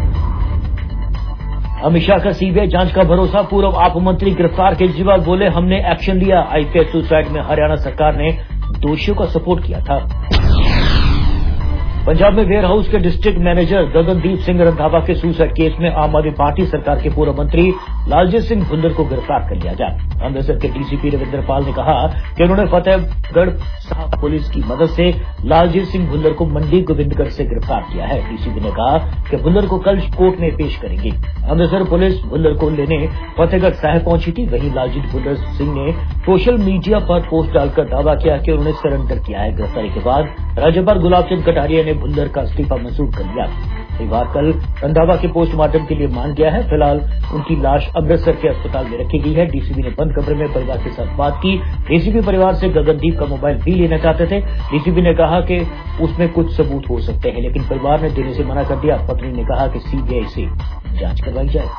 अमित शाह का सीबीआई जांच का भरोसा। पूर्व आप मंत्री गिरफ्तार, केजरीवाल बोले हमने एक्शन लिया। आईपीएस सुसाइड में हरियाणा सरकार ने दोषियों का सपोर्ट किया था। पंजाब में वेयर हाउस के डिस्ट्रिक्ट मैनेजर गगनदीप सिंह रंधावा के सुसाइड केस में आम आदमी पार्टी सरकार के पूर्व मंत्री लालजीत सिंह भुल्लर को गिरफ्तार कर लिया गया। अमृतसर के डीसीपी रविंद्र पाल ने कहा कि उन्होंने फतेहगढ़ साहब पुलिस की मदद से लालजीत सिंह भुल्लर को मंडी गोविंदगढ़ से गिरफ्तार किया है। डीसीपी ने कहा कि भुल्लर को कल कोर्ट में पेश करेंगे। अमृतसर पुलिस भुल्लर को लेने फतेहगढ़ साहब पहुंची थी। वहीं लालजीत भुल्लर सिंह ने सोशल मीडिया पर पोस्ट डालकर दावा किया कि उन्होंने सरेंडर किया है। गिरफ्तारी के बाद राज्यपाल गुलाब चंद कटारिया ने भुल्लर का इस्तीफा मंजूर कर लिया। परिवार कल रंधावा के पोस्टमार्टम के लिए मान गया है। फिलहाल उनकी लाश अमृतसर के अस्पताल में रखी गई है। डीसीपी ने बंद कमरे में परिवार के साथ बात की। डीसीपी परिवार से गगनदीप का मोबाइल भी लेना चाहते थे। डीसीपी ने कहा कि उसमें कुछ सबूत हो सकते हैं, लेकिन परिवार ने देने से मना कर दिया। पत्नी ने कहा कि सीबीआई से जांच करवाई जाए।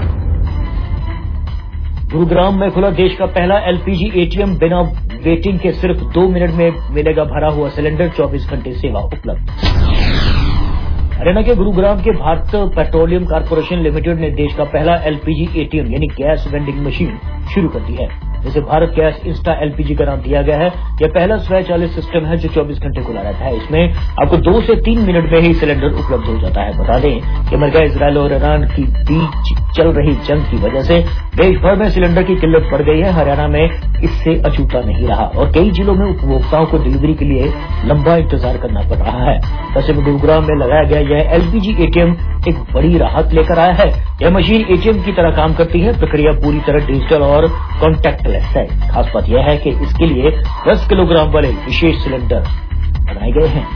गुरुग्राम में खुला देश का पहला एलपीजी एटीएम। बिना वेटिंग के सिर्फ दो मिनट में मिलेगा भरा हुआ सिलेंडर। चौबीस घंटे सेवा उपलब्ध। हरियाणा के गुरुग्राम के भारत पेट्रोलियम कॉर्पोरेशन लिमिटेड ने देश का पहला एलपीजी एटीएम यानी गैस वेंडिंग मशीन शुरू कर दी है, जिसे भारत गैस इंस्टा एलपीजी का नाम दिया गया है। यह पहला स्वचालित सिस्टम है जो चौबीस घंटे खुला रहता है। इसमें आपको दो से तीन मिनट में ही सिलेंडर उपलब्ध हो जाता है। बता दें कि अमेरिका, इजरायल और ईरान की बीच चल रही जंग की वजह से देश भर में सिलेंडर की किल्लत बढ़ गई है। हरियाणा में इससे अछूता नहीं रहा और कई जिलों में उपभोक्ताओं को डिलीवरी के लिए लंबा इंतजार करना पड़ रहा है। वैसे में गुरुग्राम में लगाया गया यह एलपीजी एटीएम एक बड़ी राहत लेकर आया है। यह मशीन एटीएम की तरह काम करती है। प्रक्रिया पूरी तरह डिजिटल और कॉन्टैक्टलेस है। खास बात यह है कि इसके लिए दस किलोग्राम वाले विशेष सिलेंडर बनाए गए हैं।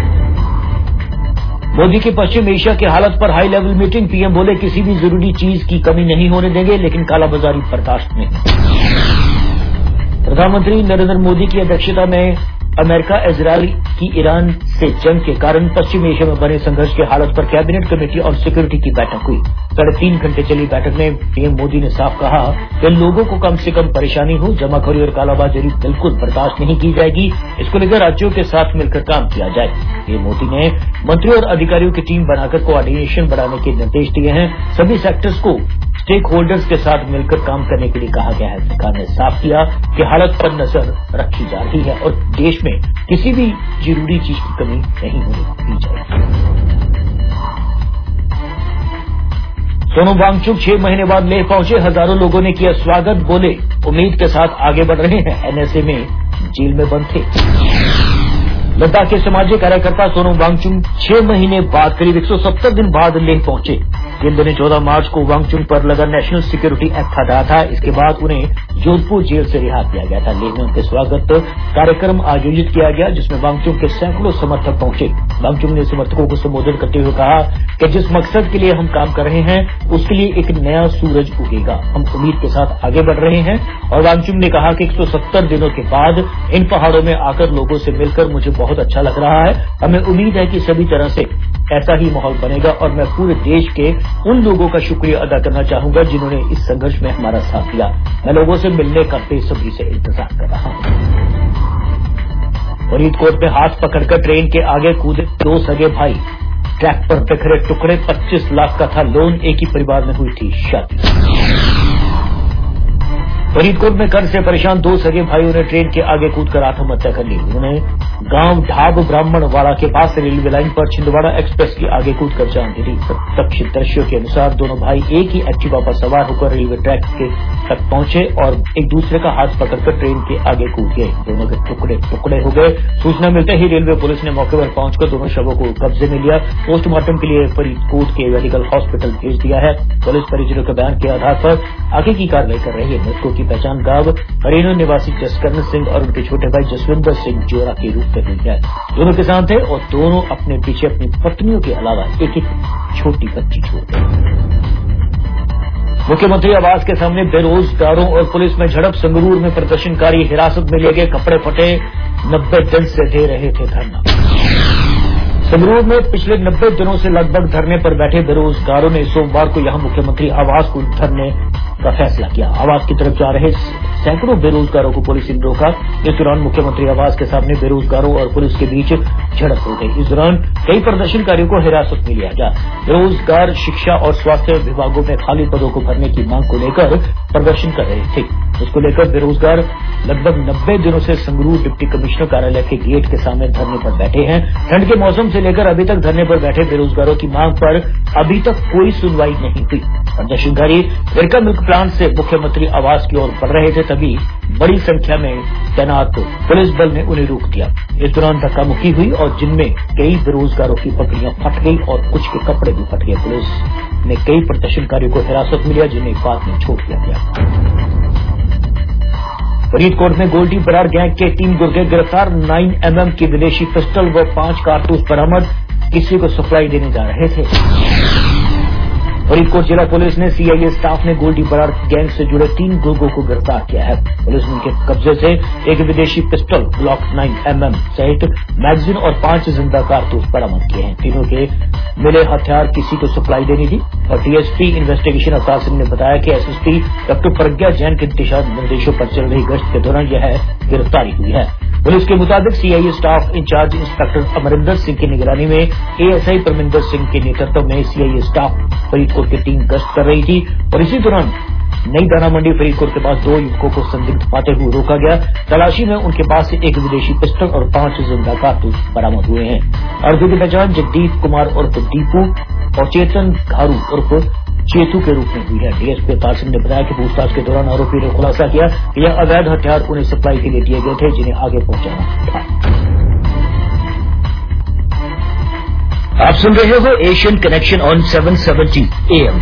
मोदी की पश्चिम एशिया की हालत पर हाई लेवल मीटिंग। पीएम बोले किसी भी जरूरी चीज की कमी नहीं होने देंगे, लेकिन कालाबाजारी बर्दाश्त नहीं। प्रधानमंत्री नरेंद्र मोदी की अध्यक्षता में अमेरिका, इजरायल की ईरान से जंग के कारण पश्चिम एशिया में बने संघर्ष की हालत पर कैबिनेट कमेटी और सिक्योरिटी की बैठक हुई। साढ़े तीन घंटे चली बैठक में पीएम मोदी ने साफ कहा कि लोगों को कम से कम परेशानी हो, जमाखोरी और कालाबाजारी बिल्कुल बर्दाश्त नहीं की जाएगी। इसको लेकर राज्यों के साथ मिलकर काम किया जाए। पीएम मोदी ने मंत्रियों और अधिकारियों की टीम बनाकर कोऑर्डिनेशन बढ़ाने के निर्देश दिए हैं। सभी सेक्टर्स को स्टेक होल्डर्स के साथ मिलकर काम करने के लिए कहा गया है। सरकार ने साफ किया कि हालत पर नजर रखी जा रही है और देश में किसी भी जरूरी चीज की कमी नहीं होने दी जाएगी। सोनम वांगचुक छह महीने बाद लेह पहुंचे। हजारों लोगों ने किया स्वागत। बोले उम्मीद के साथ आगे बढ़ रहे हैं। एनएसए में जेल में बंद थे। लद्दाख के सामाजिक कार्यकर्ता सोनम वांगचुक छह महीने बाद करीब एक सौ सत्तर दिन बाद लेह पहुंचे। केंद्र ने चौदह मार्च को वांगचुक पर लगा नेशनल सिक्योरिटी एक्ट हटाया था। इसके बाद उन्हें जोधपुर जेल से रिहा किया गया था। लेह में उनके स्वागत कार्यक्रम आयोजित किया गया, जिसमें वांगचुक के सैकड़ों समर्थक पहुंचे। वांगचुक ने समर्थकों को संबोधित करते हुए कहा कि जिस मकसद के लिए हम काम कर रहे हैं उसके लिए एक नया सूरज उगेगा। हम उम्मीद के साथ आगे बढ़ रहे हैं। और वांगचुक ने कहा कि एक सौ सत्तर दिनों के बाद इन पहाड़ों में आकर लोगों से मिलकर मुझे बहुत अच्छा लग रहा है। हमें उम्मीद है कि सभी तरह से ऐसा ही माहौल बनेगा और मैं पूरे देश के उन लोगों का शुक्रिया अदा करना चाहूंगा जिन्होंने इस संघर्ष में हमारा साथ दिया। मैं लोगों से मिलने का बेसब्री से इंतजार कर रहा हूं। फरीदकोट में हाथ पकड़कर ट्रेन के आगे कूदे दो सगे भाई। ट्रैक पर बिखरे टुकड़े। पच्चीस लाख का था लोन। एक ही परिवार में हुई थी शादी। फरीदकोट में कर्ज से परेशान दो सगे भाइयों ने ट्रेन के आगे कूदकर आत्महत्या कर ली। उन्होंने गांव ढाब ब्राह्मणवाड़ा के पास रेलवे लाइन पर छिंदवाड़ा एक्सप्रेस के आगे कूदकर जान दे दी। प्रत्यक्ष दृश्यों के अनुसार दोनों भाई एक ही एक्टिवा पर सवार होकर रेलवे ट्रैक के तक पहुंचे और एक दूसरे का हाथ पकड़कर ट्रेन के आगे कूद गए। दोनों के टुकड़े टुकड़े हो गए। सूचना मिलते ही रेलवे पुलिस ने मौके पर पहुंचकर दोनों शवों को कब्जे में लिया। पोस्टमार्टम के लिए फरीदकोट के मेडिकल हॉस्पिटल भेज दिया है। पुलिस परिजनों के बयान के आधार पर आगे की कार्रवाई कर रही है। मृतकों की पहचान गांव हरेनो निवासी जसकरण सिंह और उनके छोटे भाई जसविंदर सिंह जोरा के रूप में हुई है। दोनों किसान थे और दोनों अपने पीछे अपनी पत्नियों के अलावा एक एक छोटी बच्ची छोड़ गए। मुख्यमंत्री आवास के सामने बेरोजगारों और पुलिस में झड़प। संगरूर में प्रदर्शनकारी हिरासत में लिए गए, कपड़े फटे, नब्बे दिन से दे रहे थे धरना। संगरूर में पिछले नब्बे दिनों से लगभग धरने पर बैठे बेरोजगारों ने सोमवार को यहां मुख्यमंत्री आवास को धरने का फैसला किया। आवास की तरफ जा रहे सैकड़ों बेरोजगारों को पुलिस ने रोका। इस दौरान मुख्यमंत्री आवास के सामने बेरोजगारों और पुलिस के बीच झड़प हो गई। इस दौरान कई प्रदर्शनकारियों को हिरासत में लिया गया। बेरोजगार शिक्षा और स्वास्थ्य विभागों में खाली पदों को भरने की मांग को लेकर प्रदर्शन कर रहे थे। इसको लेकर बेरोजगार लगभग नब्बे दिनों से संगरूर डिप्टी कमिश्नर कार्यालय के गेट के सामने धरने पर बैठे हैं। ठंड के मौसम से लेकर अभी तक धरने पर बैठे बेरोजगारों की मांग पर अभी तक कोई सुनवाई नहीं हुई। प्रदर्शनकारी विरका मिल्क प्लांट से मुख्यमंत्री आवास की ओर बढ़ रहे थे, तभी बड़ी संख्या में तैनात पुलिस बल ने उन्हें रोक दिया। इस दौरान धक्का मुक्की हुई और जिनमें कई बेरोजगारों की पगड़ियां फट गई और कुछ के कपड़े भी फट गए। पुलिस ने कई प्रदर्शनकारियों को हिरासत में लिया, जिन्हें बाद में छोड़ दिया गया। फरीदकोट में गोल्डी बरार गैंग के तीन गुर्गे गिरफ्तार। नाइन एम एम की विदेशी पिस्टल व पांच कारतूस बरामद, किसी को सप्लाई देने जा रहे थे। फरीदकोट जिला पुलिस ने सीआईए स्टाफ ने गोल्डी बरार गैंग से जुड़े तीन गुर्गों को गिरफ्तार किया है। पुलिस ने उनके कब्जे से एक विदेशी pistol, Glock nine M M सहित मैगजीन और पांच जिंदा कारतूस बरामद किए हैं। तीनों के मिले हथियार किसी को सप्लाई देनी थी। और डीएसपी इन्वेस्टिगेशन अवतार सिंह ने बताया कि एसएसपी डॉक्टर प्रज्ञा जैन के दिशा निर्देशों पर चल रही गश्त के दौरान यह गिरफ्तारी हुई है। पुलिस के मुताबिक CIA staff incharge inspector Amrinder Singh की निगरानी में एएसआई परमिंदर सिंह के नेतृत्व में सीआईए स्टाफ फरीदकोट की टीम गश्त कर रही थी और इसी दौरान नई दाना मंडी फरीदकोट के पास दो युवकों को संदिग्ध पाते हुए रोका गया। तलाशी में उनके पास से एक विदेशी पिस्टल और पांच जिंदा कारतूस बरामद हुए हैं। आरोपी की पहचान जगदीप कुमार उर्फ दीपू और चेतन घारू उर्फ चेतू के रूप में हुई है। डीएसपी अवतार सिंह ने बताया कि पूछताछ के दौरान आरोपी ने खुलासा किया कि यह अवैध हथियार उन्हें सप्लाई के लिए दिए गए थे, जिन्हें आगे पहुंचाना था। आप सुन रहे हो Asian connection on seven seventy AM.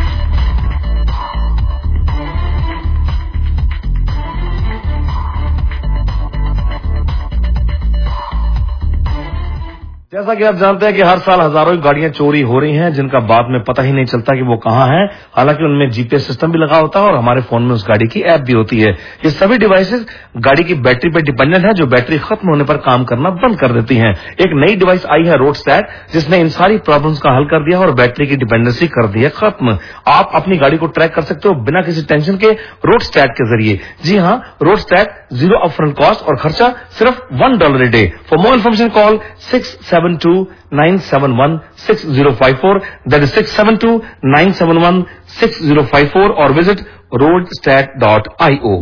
जैसा कि आप जानते हैं कि हर साल हजारों गाड़ियां चोरी हो रही हैं, जिनका बाद में पता ही नहीं चलता कि वो कहां हैं। हालांकि उनमें जीपीएस सिस्टम भी लगा होता है और हमारे फोन में उस गाड़ी की ऐप भी होती है। ये सभी डिवाइसेस गाड़ी की बैटरी पर डिपेंडेंट है, जो बैटरी खत्म होने पर काम करना बंद कर देती हैं। एक नई डिवाइस आई है रोडस्टैट, जिसने इन सारी प्रॉब्लम्स का हल कर दिया और बैटरी की डिपेंडेंसी कर दी है खत्म। आप अपनी गाड़ी को ट्रैक कर सकते हो बिना किसी टेंशन के रोडस्टैट के जरिए। जी हाँ, रोडस्टैट जीरो अपफ्रंट कॉस्ट और खर्चा सिर्फ one dollar a day. For more information call six seven two nine seven one six zero five four, that is six seven two nine seven one six zero five four और visit Roadstat dot I O.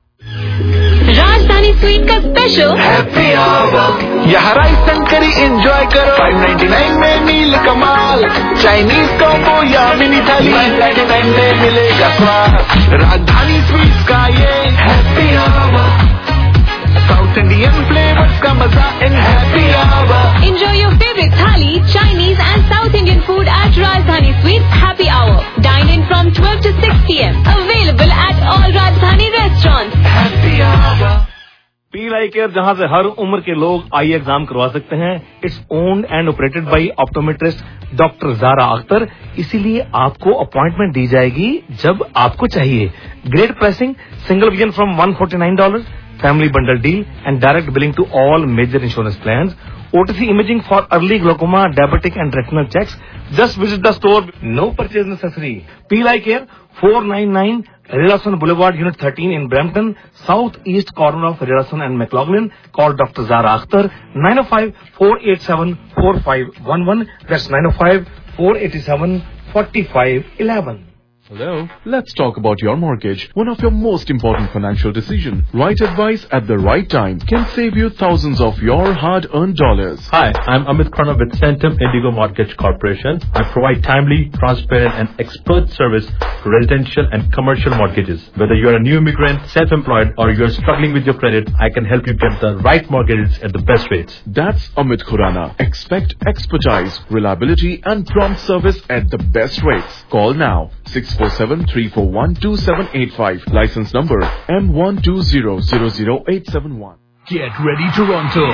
Rajdhani sweet का special happy hour, यहाँ rice and curry enjoy करो। Five ninety nine में meal कमाल, Chinese combo या mini thali nine ninety nine में मिलेगा स्वाद। राजधानी स्वीट का ये happy hour, south Indian flavours का मजा in happy hour. Enjoy your favorite thali, Chinese and South Indian food at Rajdhani Sweets Happy Hour. Dine in from twelve to six p m Available at all Rajdhani restaurants. Happy Hour. Peel eye care, जहां से हर उम्र के लोग आई exam करवा सकते हैं। It's owned and operated by optometrist doctor Zara Akhtar, इसीलिए आपको अपॉइंटमेंट दी जाएगी जब आपको चाहिए। Great pricing, single vision from one forty nine dollar, family bundle deal and direct billing to all major insurance plans. O T C imaging for early glaucoma, diabetic and retinal checks. Just visit the store. No purchase necessary. Peel Eye Care, four ninety-nine Rilason Boulevard, Unit thirteen in Brampton, southeast corner of Rilason and McLaughlin. Call Doctor Zara Akhtar, nine oh five, four eight seven, four five one one. That's nine oh five, four eight seven, four five one one. Hello. Let's talk about your mortgage. One of your most important financial decisions. Right advice at the right time can save you thousands of your hard-earned dollars. Hi, I'm Amit Pranav with Centum Indigo Mortgage Corporation. I provide timely, transparent and expert service for residential and commercial mortgages. Whether you're a new immigrant, self-employed or you're struggling with your credit, I can help you get the right mortgages at the best rates. That's Amit Khurana. Expect expertise, reliability and prompt service at the best rates. Call now. six four seven, three four one, two seven eight five. License number M one two zero zero zero eight seven one. Get ready, Toronto.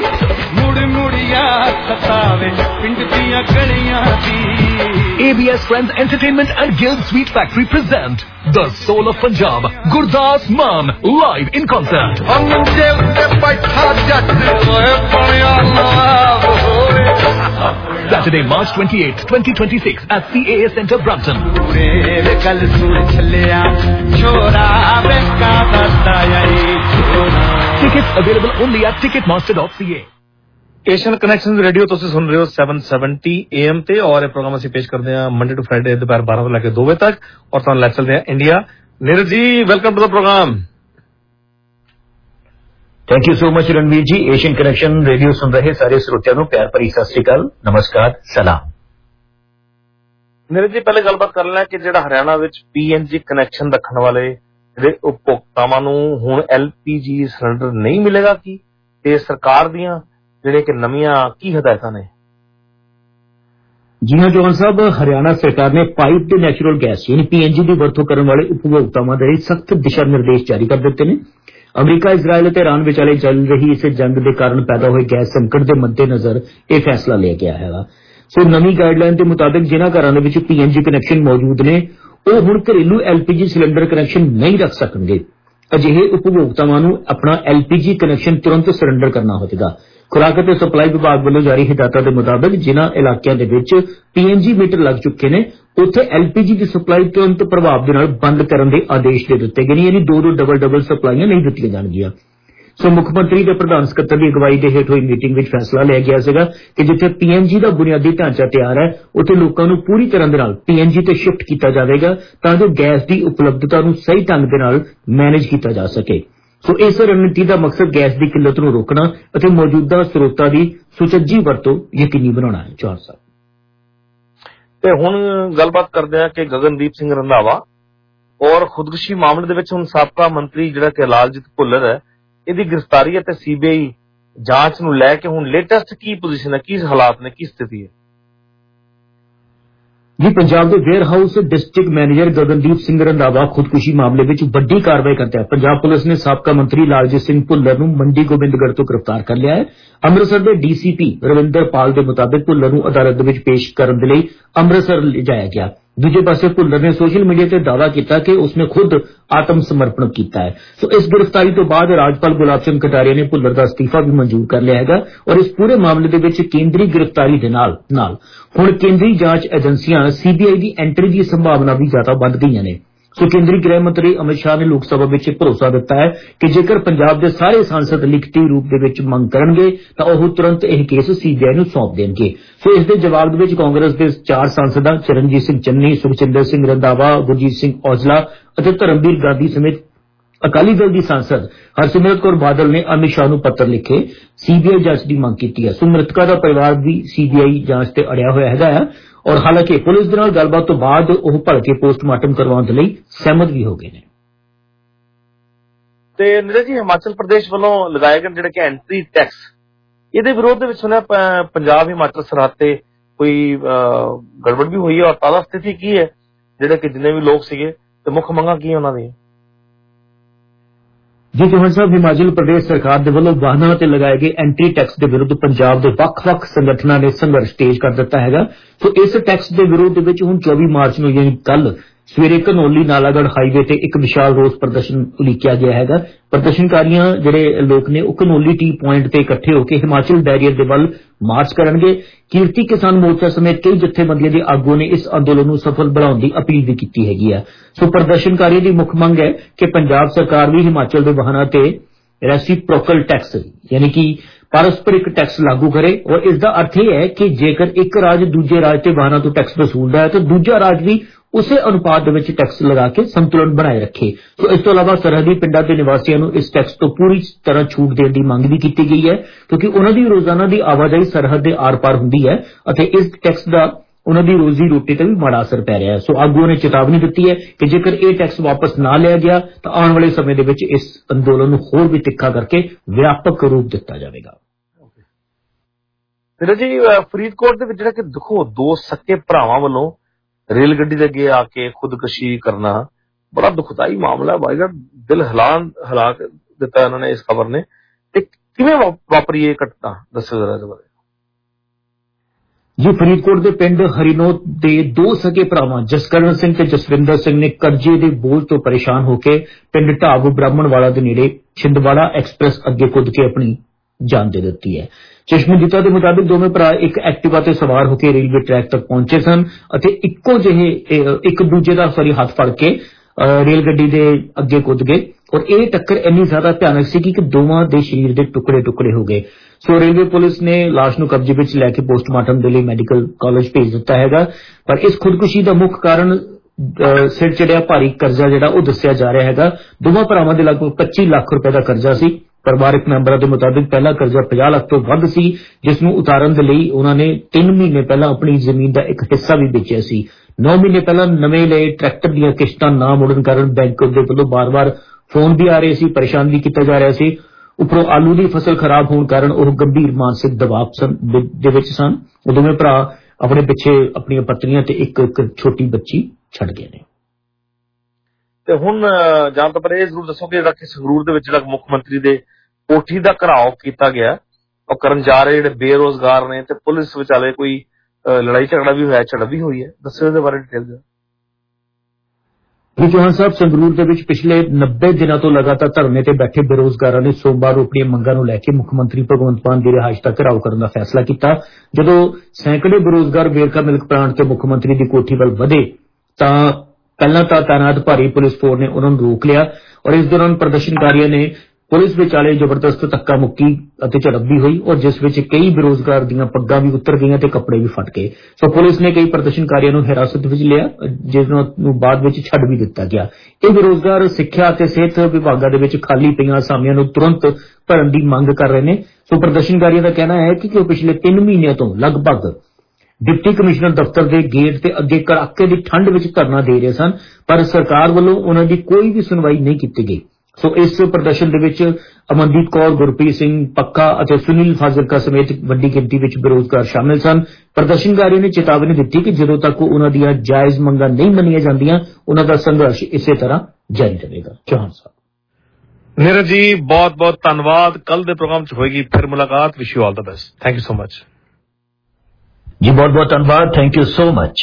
A B S Friends Entertainment and Guild Sweet Factory present The Soul of Punjab, Gurdas Maan, live in concert. Saturday, March twenty-eighth, twenty twenty-six at C A A Centre, Brampton. Tickets available only at ticketmaster dot c a. Asian connection radio ਤੁਸੀਂ ਸੁਣ ਰਹੇ ਹੋ ਸੱਤ ਸੌ ਸੱਤਰ A M ਤੇ ਔਰ ਇਹ ਪ੍ਰੋਗਰਾਮ ਅਸੀਂ ਪੇਸ਼ ਕਰਦੇ ਹਾਂ ਮੰਡੇ ਟੂ ਫਰਾਈਡੇ ਦੁਪਹਿਰ ਬਾਰਾਂ ਤੋਂ ਲੈ ਕੇ ਦੋ ਵਜੇ ਤੱਕ ਔਰ ਤੁਹਾਨੂੰ ਲੈ ਚੱਲਦੇ ਹਾਂ India. Neeraj ji welcome to the programme. Thank you so much Ranveer ji. Asian connection radio सुन रहे सारे श्रोतियों को प्यार भरी सत श्री अकाल, नमस्कार, सलाम। ਨੀਰਜ ਜੀ ਪਹਿਲੇ ਗੱਲਬਾਤ ਕਰ ਲੈਣਾ ਕਿ ਜਿਹੜਾ ਹਰਿਆਣਾ ਵਿੱਚ ਪੀਐਨਜੀ ਕਨੈਕਸ਼ਨ ਰੱਖਣ ਵਾਲੇ ਜਿਹੜੇ ਉਪਭੋਗਤਾਵਾਂ ਨੂੰ ਹੁਣ ਐਲਪੀਜੀ ਸਿਲੰਡਰ ਨਹੀਂ ਮਿਲੇਗਾ ਕੀ ਤੇ ਸਰਕਾਰ ਦੀਆਂ ਜਿਹੜੇ ਕਿ ਨਵੀਆਂ ਕੀ ਹਦਾਇਤਾਂ ਨੇ? जी हाँ जौहर साहब, हरियाणा सरकार ने पाइप ते नैचुरल गैस यानी पीएनजी की वरतों करने वाले उपभोक्तावां दे सख्त दिशा निर्देश जारी कर दिते ने। अमरीका, इजराइल ते ईरान विचाले चल रही इस जंग के कारण पैदा हुए गैस संकट के मद्देनजर यह फैसला लिया गया है। सो नवी गाइडलाइन के मुताबिक जिन्हां घरां दे विच पीएनजी कनैक्शन मौजूद ने वो हुण घरेलू एलपीजी सिलेंडर कनैक्शन नहीं रख सकणगे। अजिहे उपभोक्तावां नूं अपना एलपीजी कनैक्शन तुरंत सरैंडर करना होवेगा। खुराक ते सप्लाई विभाग वालों जारी हिदायतां दे मुताबिक जिन्हां इलाकिਆਂ ਦੇ ਵਿੱਚ पीएनजी मीटर लग चुके ने ਉੱਥੇ एलपीजी की सप्लाई तुरंत प्रभाव ਦੇ ਨਾਲ ਬੰਦ ਕਰਨ ਦੇ ਆਦੇਸ਼ ਦੇ ਦਿੱਤੇ ਗਏ ਨੇ, ਯਾਨੀ ਦੋ ਦੋ ਡਬਲ ਡਬਲ ਸਪਲਾਈਆਂ ਨਹੀਂ ਦਿੱਤੀਆਂ ਜਾਣਗੀਆਂ। ਸੋ ਮੁੱਖ ਮੰਤਰੀ ਦੇ ਪ੍ਰਧਾਨ ਸਕੱਤਰ ਦੀ ਅਗਵਾਈ ਦੇ ਹੇਠ ਹੋਈ ਮੀਟਿੰਗ ਵਿੱਚ ਫੈਸਲਾ ਲਿਆ ਗਿਆ ਸੀਗਾ ਕਿ ਜਿੱਥੇ ਪੀਐਨਜੀ ਦਾ ਬੁਨਿਆਦੀ ਢਾਂਚਾ ਤਿਆਰ ਹੈ ਉੱਥੇ ਲੋਕਾਂ ਨੂੰ ਪੂਰੀ ਤਰ੍ਹਾਂ ਦੇ ਨਾਲ ਪੀਐਨਜੀ ਤੇ ਸ਼ਿਫਟ ਕੀਤਾ ਜਾਵੇਗਾ ਤਾਂ ਜੋ ਗੈਸ ਦੀ ਉਪਲਬਧਤਾ ਨੂੰ ਸਹੀ ਢੰਗ ਦੇ ਨਾਲ ਮੈਨੇਜ ਕੀਤਾ ਜਾ ਸਕੇ। ਸੋ ਇਸ ਰਣਨੀਤੀ ਦਾ ਮਕਸਦ ਗੈਸ ਦੀ ਕਿੱਲਤ ਨੂੰ ਰੋਕਣਾ ਅਤੇ ਮੌਜੂਦਾ ਸਰੋਤਾਂ ਦੀ ਸੁਚੱਜੀ ਵਰਤੋਂ ਯਕੀਨੀ ਬਣਾਉਣਾ ਹੈ। ਚੌਹਾਨ ਸਾਹਿਬ ਤੇ ਹੁਣ ਗੱਲਬਾਤ ਕਰਦੇ ਹਾਂ ਕਿ ਗਗਨਦੀਪ ਸਿੰਘ ਰੰਧਾਵਾ ਔਰ ਖੁਦਕੁਸ਼ੀ ਮਾਮਲੇ ਦੇ ਵਿੱਚ ਹੁਣ ਸਾਬਕਾ ਮੰਤਰੀ ਜਿਹੜਾ ਕਿ ਲਾਲਜੀਤ ਭੁੱਲਰ ਹੈ ਇਹਦੀ ਗ੍ਰਿਫਤਾਰੀ ਅਤੇ ਸੀਬੀਆਈ ਜਾਂਚ ਨੂੰ ਲੈ ਕੇ ਹੁਣ ਲੇਟੈਸਟ ਕੀ ਪੋਜੀਸ਼ਨ ਹੈ, ਕੀ ਹਾਲਾਤ ਨੇ, ਕੀ ਸਥਿਤੀ ਹੈ? जी पंजाब के warehouse district manager Gagandeep Singh Randhawa खुदकुशी मामले में बड़ी कार्रवाई करते हैं। पंजाब पुलिस ने साबका मंत्री लालजीत सिंह भुल्लर नूं मंडी गोबिंदगढ़ तो गिरफ्तार कर लिया है। अमृतसर के डीसीपी रविंदर पाल के मुताबिक भुल्लर नूं अदालत में पेश करने के लिए अमृतसर ले जाया गया। दूजे पासे भुल्लर ने सोशल मीडिया से दावा किया कि उसने खुद आत्म समर्पण किया है। सो इस गिरफ्तारी तो बाद राज्यपाल गुलाब चंद कटारिया ने भुल्लर का अस्तीफा भी मंजूर कर लिया है और इस पूरे मामले के विच केंद्रीय गिरफ्तारी के नाल नाल हुण केंद्रीय जांच एजेंसियां सीबीआई की एंट्री की संभावना भी ज्यादा बढ़ गई ने। सो केंद्रीय गृह मंत्री अमित शाह ने लोक सभा में भरोसा दिता है कि जेकर पंजाब के सारे सांसद लिखती रूप दे विच मंग करनगे तां ओह तुरंत यह केस सीबीआई नूं सौंप देणगे। सो इस दे जवाब दे विच कांग्रेस के चार सांसदां चरणजीत सिंह चन्नी, सुखजिंदर सिंह रंधावा, गुरजीत सिंह औजला और धर्मवीर गांधी समेत अकाली दल की सांसद हरसिमरत कौर बादल ने अमित शाह नूं पत्र लिखे सीबीआई जांच की मांग की है। सो मृतका का परिवार भी सीबीआई जांच से अड़िया होया है और हालांकि पुलिस दे नाल गलबात तो बाद वह भलके पोस्टमार्टम करवाउण लई सहमत भी हो गए ने। ਤੇ ਨੀਰਜ ਜੀ ਹਿਮਾਚਲ ਪ੍ਰਦੇਸ਼ ਵੱਲੋਂ ਲਗਾਏ ਗਏ ਜਿਹੜੇ ਕਿ ਐਂਟਰੀ ਟੈਕਸ ਇਹਦੇ ਵਿਰੋਧ ਦੇ ਵਿੱਚ ਸੁਣਿਆ ਪੰਜਾਬ ਹਿਮਾਚਲ ਸਰਹੱਦ ਤੇ ਕੋਈ ਗੜਬੜ ਵੀ ਹੋਈ ਹੈ ਔਰ ਤਾਜ਼ਾ ਸਥਿਤੀ ਕੀ ਹੈ, ਜਿਹੜੇ ਕਿ ਜਿੰਨੇ ਵੀ ਲੋਕ ਸੀਗੇ ਤੇ ਮੁੱਖ ਮੰਗਾਂ ਕੀ ਉਹਨਾਂ ਦੀਆਂ? जी चौहान साहब, हिमाचल प्रदेश सरकार के वलों वाहनों ते लगाए गए एंट्री टैक्स के विरुद्ध पंजाब के ਵੱਖ-ਵੱਖ संगठनों ने संघर्ष तेज कर दिता है। तो इस टैक्स के विरोध में हुण चौबीस मार्च नूं यानी कल सवेरे घनौली नालागढ़ हाईवे ते एक विशाल रोस प्रदर्शन उलीकिया गया है। प्रदर्शनकारियां जिहड़े लोग ने घनौली टी पॉइंट ते इकट्ठे होकर हिमाचल बैरियर दे वल मार्च करनगे। कीर्ति किसान मोर्चा समेत कई जथेबंदियों के आगुओं ने इस अंदोलन को सफल बनाने की अपील भी की हैगी है। सो प्रदर्शनकारियों की मुख मंग है कि पंजाब सरकार भी हिमाचल के वाहनों ते रेसिप्रोकल टैक्स यानी कि पारस्परिक टैक्स लागू करे और इसका अर्थ यह है कि जेकर एक राज दूजे राज के वाहनों तो टैक्स वसूलता है तो दूजा राज भी ਉਸੇ ਅਨੁਪਾਤ ਦੇ ਵਿੱਚ ਟੈਕਸ ਲਗਾ ਕੇ ਸੰਤੁਲਨ ਬਣਾਏ ਰੱਖੇ। ਸੋ ਇਸ ਤੋਂ ਇਲਾਵਾ ਸਰਹੱਦੀ ਪਿੰਡਾਂ ਦੇ ਨਿਵਾਸੀਆਂ ਨੂੰ ਇਸ ਟੈਕਸ ਤੋਂ ਪੂਰੀ ਤਰ੍ਹਾਂ ਛੂਟ ਦੇਣ ਦੀ ਮੰਗ ਵੀ ਕੀਤੀ ਗਈ ਹੈ, ਕਿਉਂਕਿ ਉਹਨਾਂ ਦੀ ਰੋਜ਼ਾਨਾ ਦੀ ਆਵਾਜਾਈ ਸਰਹੱਦ ਦੇ ਆਰ-ਪਾਰ ਹੁੰਦੀ ਹੈ ਅਤੇ ਇਸ ਟੈਕਸ ਦਾ ਉਹਨਾਂ ਦੀ ਰੋਜ਼ੀ ਰੋਟੀ ਤੇ ਵੀ ਮਾੜਾ ਅਸਰ ਪੈ ਰਿਹਾ ਹੈ। ਸੋ ਆਗੂਆਂ ਨੇ ਚੇਤਾਵਨੀ ਦਿੱਤੀ ਹੈ ਕਿ ਜੇਕਰ ਇਹ ਟੈਕਸ ਵਾਪਸ ਨਾ ਲਿਆ ਗਿਆ ਤਾਂ ਆਉਣ ਵਾਲੇ ਸਮੇਂ ਦੇ ਵਿੱਚ ਇਸ ਅੰਦੋਲਨ ਨੂੰ ਹੋਰ ਵੀ ਤਿੱਖਾ ਕਰਕੇ ਵਿਆਪਕ ਰੂਪ ਦਿੱਤਾ ਜਾਵੇਗਾ। ਫਿਰ ਜੀ ਫਰੀਦਕੋਟ ਦੇ ਵਿੱਚ ਜਿਹੜਾ ਕਿ ਦੇਖੋ ਦੋ ਸਕੇ ਭਰਾਵਾਂ ਵੱਲੋਂ ਰੇਲ ਗੱਡੀ ਦੇ ਅੱਗੇ ਆ ਕੇ ਖੁਦਕੁਸ਼ੀ ਕਰਨਾ ਬੜਾ ਦੁਖਦਾਈ ਮਾਮਲਾ ਹੈ। ਬਾਈਗਾ ਦਿਲ ਹਿਲਾਨ ਹਿਲਾ ਦਿੱਤਾ ਇਹਨਾਂ ਨੇ ਇਸ ਖਬਰ ਨੇ। ਤੇ ਕਿਵੇਂ ਵਾਪਰੀ ਇਹ ਘਟਨਾ, ਦੱਸੋ ਜ਼ਰਾ ਇਹਦੇ ਬਾਰੇ। ਜੀ ਫਰੀਦਕੋਟ ਦੇ ਪਿੰਡ ਹਰੀਨੋਤ ਦੇ ਦੋ ਸਕੇ ਭਰਾਵਾਂ ਜਸਕਰਨ ਸਿੰਘ ਤੇ ਜਸਵਿੰਦਰ ਸਿੰਘ ਨੇ ਕਰਜ਼ੇ ਦੇ ਬੋਝ ਤੋਂ ਪਰੇਸ਼ਾਨ ਹੋ ਕੇ ਪਿੰਡ ਢਾਬ ਬ੍ਰਾਹਮਣਵਾਲਾ ਦੇ ਨੇੜੇ ਛਿੰਦਵਾੜਾ ਐਕਸਪ੍ਰੈਸ ਅੱਗੇ ਕੁੱਦ ਕੇ ਆਪਣੀ ਜਾਨ ਦੇ ਦਿੱਤੀ ਹੈ। ਚਸ਼ਮਦੀਦਾ ਦੇ ਮੁਤਾਬਿਕ ਦੋਵੇਂ ਭਰਾ ਇੱਕ ਐਕਟਿਵਾ ਤੇ ਸਵਾਰ ਹੋ ਕੇ ਰੇਲਵੇ ਟਰੈਕ ਤੱਕ ਪਹੁੰਚੇ ਸਨ ਅਤੇ ਇੱਕੋ ਜਿਹੇ ਇੱਕ ਦੂਜੇ ਦਾ ਸੌਰੀ ਹੱਥ ਫੜ ਕੇ ਰੇਲ ਗੱਡੀ ਦੇ ਅੱਗੇ ਕੁੱਦ ਗਏ ਔਰ ਇਹ ਟੱਕਰ ਇੰਨੀ ਜ਼ਿਆਦਾ ਭਿਆਨਕ ਸੀ ਕਿ ਦੋਵਾਂ ਦੇ ਸਰੀਰ ਦੇ ਟੁਕੜੇ ਟੁਕੜੇ ਹੋ ਗਏ। ਸੋ ਰੇਲਵੇ ਪੁਲਿਸ ਨੇ ਲਾਸ਼ ਨੂੰ ਕਬਜ਼ੇ ਵਿੱਚ ਲੈ ਕੇ ਪੋਸਟਮਾਰਟਮ ਦੇ ਲਈ ਮੈਡੀਕਲ ਕਾਲਜ ਭੇਜ ਦਿੱਤਾ ਹੈਗਾ। ਪਰ ਇਸ ਖੁਦਕੁਸ਼ੀ ਦਾ ਮੁੱਖ ਕਾਰਨ ਸਿਰ ਚੜਿਆ ਭਾਰੀ ਕਰਜ਼ਾ ਜਿਹੜਾ ਉਹ ਦੱਸਿਆ ਜਾ ਰਿਹਾ ਹੈਗਾ। ਦੋਵਾਂ ਭਰਾਵਾਂ ਦੇ ਲਗਭਗ ਪੱਚੀ ਲੱਖ ਰੁਪਏ ਦਾ ਕਰਜ਼ਾ ਸੀ। ਪਰਿਵਾਰਕ ਮੈਂਬਰਾਂ ਦੇ ਮੁਤਾਬਿਕ ਪਹਿਲਾ ਕਰਜ਼ਾ ਪੰਜਾਹ ਲੱਖ ਤੋਂ ਵੱਧ ਸੀ, ਜਿਸ ਨੂੰ ਉਤਾਰਨ ਦੇ ਲਈ ਉਹਨਾਂ ਨੇ ਤਿੰਨ ਮਹੀਨੇ ਪਹਿਲਾਂ ਆਪਣੀ ਜ਼ਮੀਨ ਦਾ ਇੱਕ ਹਿੱਸਾ ਵੀ ਵੇਚਿਆ ਸੀ। ਨੌ ਮਹੀਨੇ ਪਹਿਲਾਂ ਨਵੇਂ ਲਏ ਟਰੈਕਟਰ ਦੀਆਂ ਕਿਸ਼ਤਾਂ ਨਾ ਮੁੜਨ ਕਾਰਨ ਬੈਂਕ ਦੇ ਵੱਲੋਂ ਬਾਰ-ਬਾਰ ਫੋਨ ਵੀ ਆ ਰਹੇ ਸੀ, ਪਰੇਸ਼ਾਨ ਵੀ ਕੀਤਾ ਜਾ ਰਿਹਾ ਸੀ। ਉੱਪਰੋਂ ਆਲੂ ਦੀ ਫਸਲ ਖਰਾਬ ਹੋਣ ਕਾਰਨ ਉਹ ਗੰਭੀਰ ਮਾਨਸਿਕ ਦਬਾਅ ਦੇ ਵਿੱਚ ਸਨ। ਉਹ ਦੋਵੇਂ ਭਰਾ ਆਪਣੇ ਪਿੱਛੇ ਆਪਣੀਆਂ ਪਤਨੀਆਂ ਤੇ ਇੱਕ ਇੱਕ ਛੋਟੀ ਬੱਚੀ ਛੱਡ ਗਏ ਨੇ। ਤੇ ਹੁਣ ਜਾਣ ਤੋਂ ਪਹਿਲਾਂ ਇਹ ਜ਼ਰੂਰ ਦੱਸੋ ਕਿ ਜਿਹੜਾ ਕਿ ਸੰਗਰੂਰ ਦੇ ਵਿੱਚ ਜਿਹੜਾ ਮੁੱਖ ਮੰਤਰੀ ਦੇ ਕੋਠੀ ਦਾ ਘਿਰਾਓ ਕੀਤਾ ਗਿਆ ਉਹ ਕਰਨ ਜਾ ਰਹੇ ਜਿਹੜੇ ਬੇਰੋਜ਼ਗਾਰ ਨੇ ਤੇ ਪੁਲਿਸ ਵਿਚਾਲੇ ਕੋਈ ਲੜਾਈ ਝਗੜਾ ਵੀ ਹੋਇਆ, ਝੜਪ ਵੀ ਹੋਈ ਹੈ, ਦੱਸੋ ਇਹਦੇ ਬਾਰੇ ਡਿਟੇਲ ਦਿਓ। ਚੌਹਾਨ ਸਾਹਿਬ ਸੰਗਰੂਰ ਦੇ ਵਿੱਚ ਪਿਛਲੇ ਨੱਬੇ ਦਿਨਾਂ ਤੋਂ ਲਗਾਤਾਰ ਧਰਨੇ ਤੇ ਬੈਠੇ ਬੇਰੋਜ਼ਗਾਰਾਂ ਨੇ ਸੋਮਵਾਰ ਨੂੰ ਆਪਣੀਆਂ ਮੰਗਾਂ ਨੂੰ ਲੈ ਕੇ ਮੁੱਖ ਮੰਤਰੀ ਭਗਵੰਤ ਮਾਨ ਦੀ ਰਿਹਾਇਸ਼ ਦਾ ਘਿਰਾਓ ਕਰਨ ਦਾ ਫੈਸਲਾ ਕੀਤਾ। ਜਦੋਂ ਸੈਂਕੜੇ ਬੇਰੋਜ਼ਗਾਰ ਵੇਰਕਾ ਮਿਲਕ ਪਲਾਂਟ ਤੇ ਮੁੱਖ ਮੰਤਰੀ ਦੀ ਕੋਠੀ ਵੱਲ ਵਧੇ ਤਾਂ ਪਹਿਲਾਂ ਤਾਂ ਤਾਇਨਾਤ ਭਾਰੀ ਪੁਲਿਸ ਫੋਰਸ ਨੇ ਉਹਨਾਂ ਨੂੰ ਰੋਕ ਲਿਆ ਔਰ ਇਸ ਦੌਰਾਨ ਪ੍ਰਦਰਸ਼ਨਕਾਰੀਆਂ ਨੇ ਪੁਲਿਸ ਵਿਚਾਲੇ ਜ਼ਬਰਦਸਤ ਧੱਕਾ ਮੁੱਕੀ ਅਤੇ ਝੜਪ ਵੀ ਹੋਈ ਔਰ ਜਿਸ ਵਿੱਚ ਕਈ ਬੇਰੋਜ਼ਗਾਰ ਦੀਆਂ ਪੱਗਾਂ ਵੀ ਉਤਰ ਗਈਆਂ ਤੇ ਕੱਪੜੇ ਵੀ ਫਟ ਗਏ। ਸੋ ਪੁਲਿਸ ਨੇ ਕਈ ਪ੍ਰਦਰਸ਼ਨਕਾਰੀਆਂ ਨੂੰ ਹਿਰਾਸਤ ਵਿੱਚ ਲਿਆ, ਜਿਸ ਨੂੰ ਬਾਅਦ ਵਿੱਚ ਛੱਡ ਵੀ ਦਿੱਤਾ ਗਿਆ। ਇਹ ਬੇਰੋਜ਼ਗਾਰ ਸਿੱਖਿਆ ਅਤੇ ਸਿਹਤ ਵਿਭਾਗਾਂ ਦੇ ਵਿੱਚ ਖਾਲੀ ਪਈਆਂ ਅਸਾਮੀਆਂ ਨੂੰ ਤੁਰੰਤ ਭਰਨ ਦੀ ਮੰਗ ਕਰ ਰਹੇ ਨੇ। ਸੋ ਪ੍ਰਦਰਸ਼ਨਕਾਰੀਆਂ ਦਾ ਕਹਿਣਾ ਹੈ ਕਿ ਉਹ ਪਿਛਲੇ ਤਿੰਨ ਮਹੀਨਿਆਂ ਤੋਂ ਲਗਭਗ ਡਿਪਟੀ ਕਮਿਸ਼ਨਰ ਦਫ਼ਤਰ ਦੇ ਗੇਟ ਤੇ ਅੱਗੇ ਕੜਾਕੇ ਦੀ ਠੰਡ ਵਿੱਚ ਧਰਨਾ ਦੇ ਰਹੇ ਸਨ, ਪਰ ਸਰਕਾਰ ਵੱਲੋਂ ਉਹਨਾਂ ਦੀ ਕੋਈ ਵੀ ਸੁਣਵਾਈ ਨਹੀਂ ਕੀਤੀ ਗਈ। ਸੋ ਇਸ ਪ੍ਰਦਰਸ਼ਨ ਦੇ ਵਿੱਚ ਅਮਨਦੀਪ ਕੌਰ, ਗੁਰਪ੍ਰੀਤ ਸਿੰਘ ਪੱਕਾ ਅਤੇ ਸੁਨੀਲ ਫਾਜ਼ਿਲਕਾ ਸਮੇਤ ਵੱਡੀ ਗਿਣਤੀ ਵਿੱਚ ਬੇਰੋਜ਼ਗਾਰ ਸ਼ਾਮਿਲ ਸਨ। ਪ੍ਰਦਰਸ਼ਨਕਾਰੀਆਂ ਨੇ ਚੇਤਾਵਨੀ ਦਿੱਤੀ ਕਿ ਜਦੋਂ ਤੱਕ ਉਹਨਾਂ ਦੀਆਂ ਜਾਇਜ਼ ਮੰਗਾਂ ਨਹੀਂ ਮੰਨੀਆਂ ਜਾਂਦੀਆਂ ਉਹਨਾਂ ਦਾ ਸੰਘਰਸ਼ ਇਸੇ ਤਰ੍ਹਾਂ ਜਾਰੀ ਰਹੇਗਾ। ਚੌਹਾਨ ਸਾਹਿਬ। ਨੀਰਜ ਜੀ ਬਹੁਤ ਬਹੁਤ ਧੰਨਵਾਦ। ਕੱਲ ਦੇ ਪ੍ਰੋਗਰਾਮ 'ਚ ਹੋਏਗੀ ਫਿਰ ਮੁਲਾਕਾਤ। Wish you all the best. Thank you so much ਜੀ। ਬਹੁਤ ਬਹੁਤ ਧੰਨਵਾਦ। Thank you so much.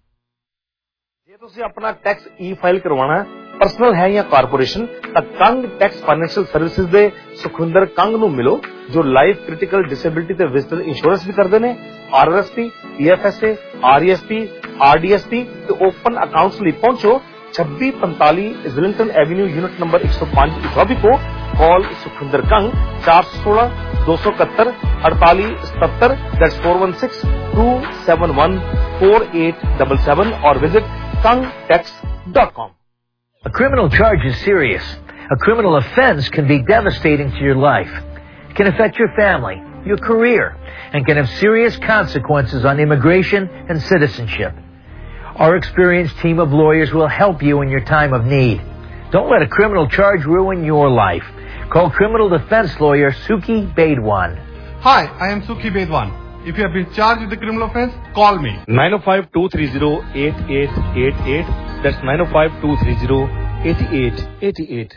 ਜੇ ਤੁਸੀਂ ਆਪਣਾ ਟੈਕਸ ਈ ਫਾਈਲ ਕਰਵਾਉਣਾ ਪਰਸਨਲ ਹੈ ਜਾਂ ਕਾਰਪੋਰੇਸ਼ਨ ਤਾਂ ਕੰਗ ਟੈਕਸ ਫਾਈਨੈਂਸ਼ੀਅਲ ਸਰਵਿਸਿਜ਼ ਦੇ ਸੁਖਵਿੰਦਰ ਕੰਗ ਨੂੰ ਮਿਲੋ ਜੋ ਲਾਈਫ ਕ੍ਰਿਟੀਕਲ ਡਿਸੇਬਿਲਿਟੀ ਤੇ ਵਿਜ਼ਟਰ ਇੰਸ਼ੋਰੈਂਸ ਵੀ ਕਰਦੇ ਨੇ। R R S P, E F S A, R E S P, R D S P ਤੇ ਓਪਨ ਅਕਾਊਂਟਸ ਲਈ ਪਹੁੰਚੋ ਛੱਬੀ ਪੰਤਾਲੀ ਇਜ਼ਲਿੰਗਟਨ ਐਵੇਨਿਊ ਯੂਨਿਟ ਨੰਬਰ ਇੱਕ ਸੌ ਪੰਜ ਇਟੋਬੀਕੋ। कॉल सुखविंदर कंग चार सौ सोलह दो सौ इकहत्तर अड़तालीस सत्तर that's four one six two seven one four eight seven seven और visit Kang tax dot com. A criminal charge is serious. A criminal offense can be devastating to your life. It can affect your family, your career, and can have serious consequences on immigration and citizenship. Our experienced team of lawyers will help you in your time of need. Don't let a criminal charge ruin your life. Call criminal defense lawyer Suki Bedwan. Hi, I am Suki Bedwan. If you have been charged with a criminal offense, call me. nine oh five, two three zero, eight eight eight eight. That's nine oh five, two three zero, eight eight eight eight.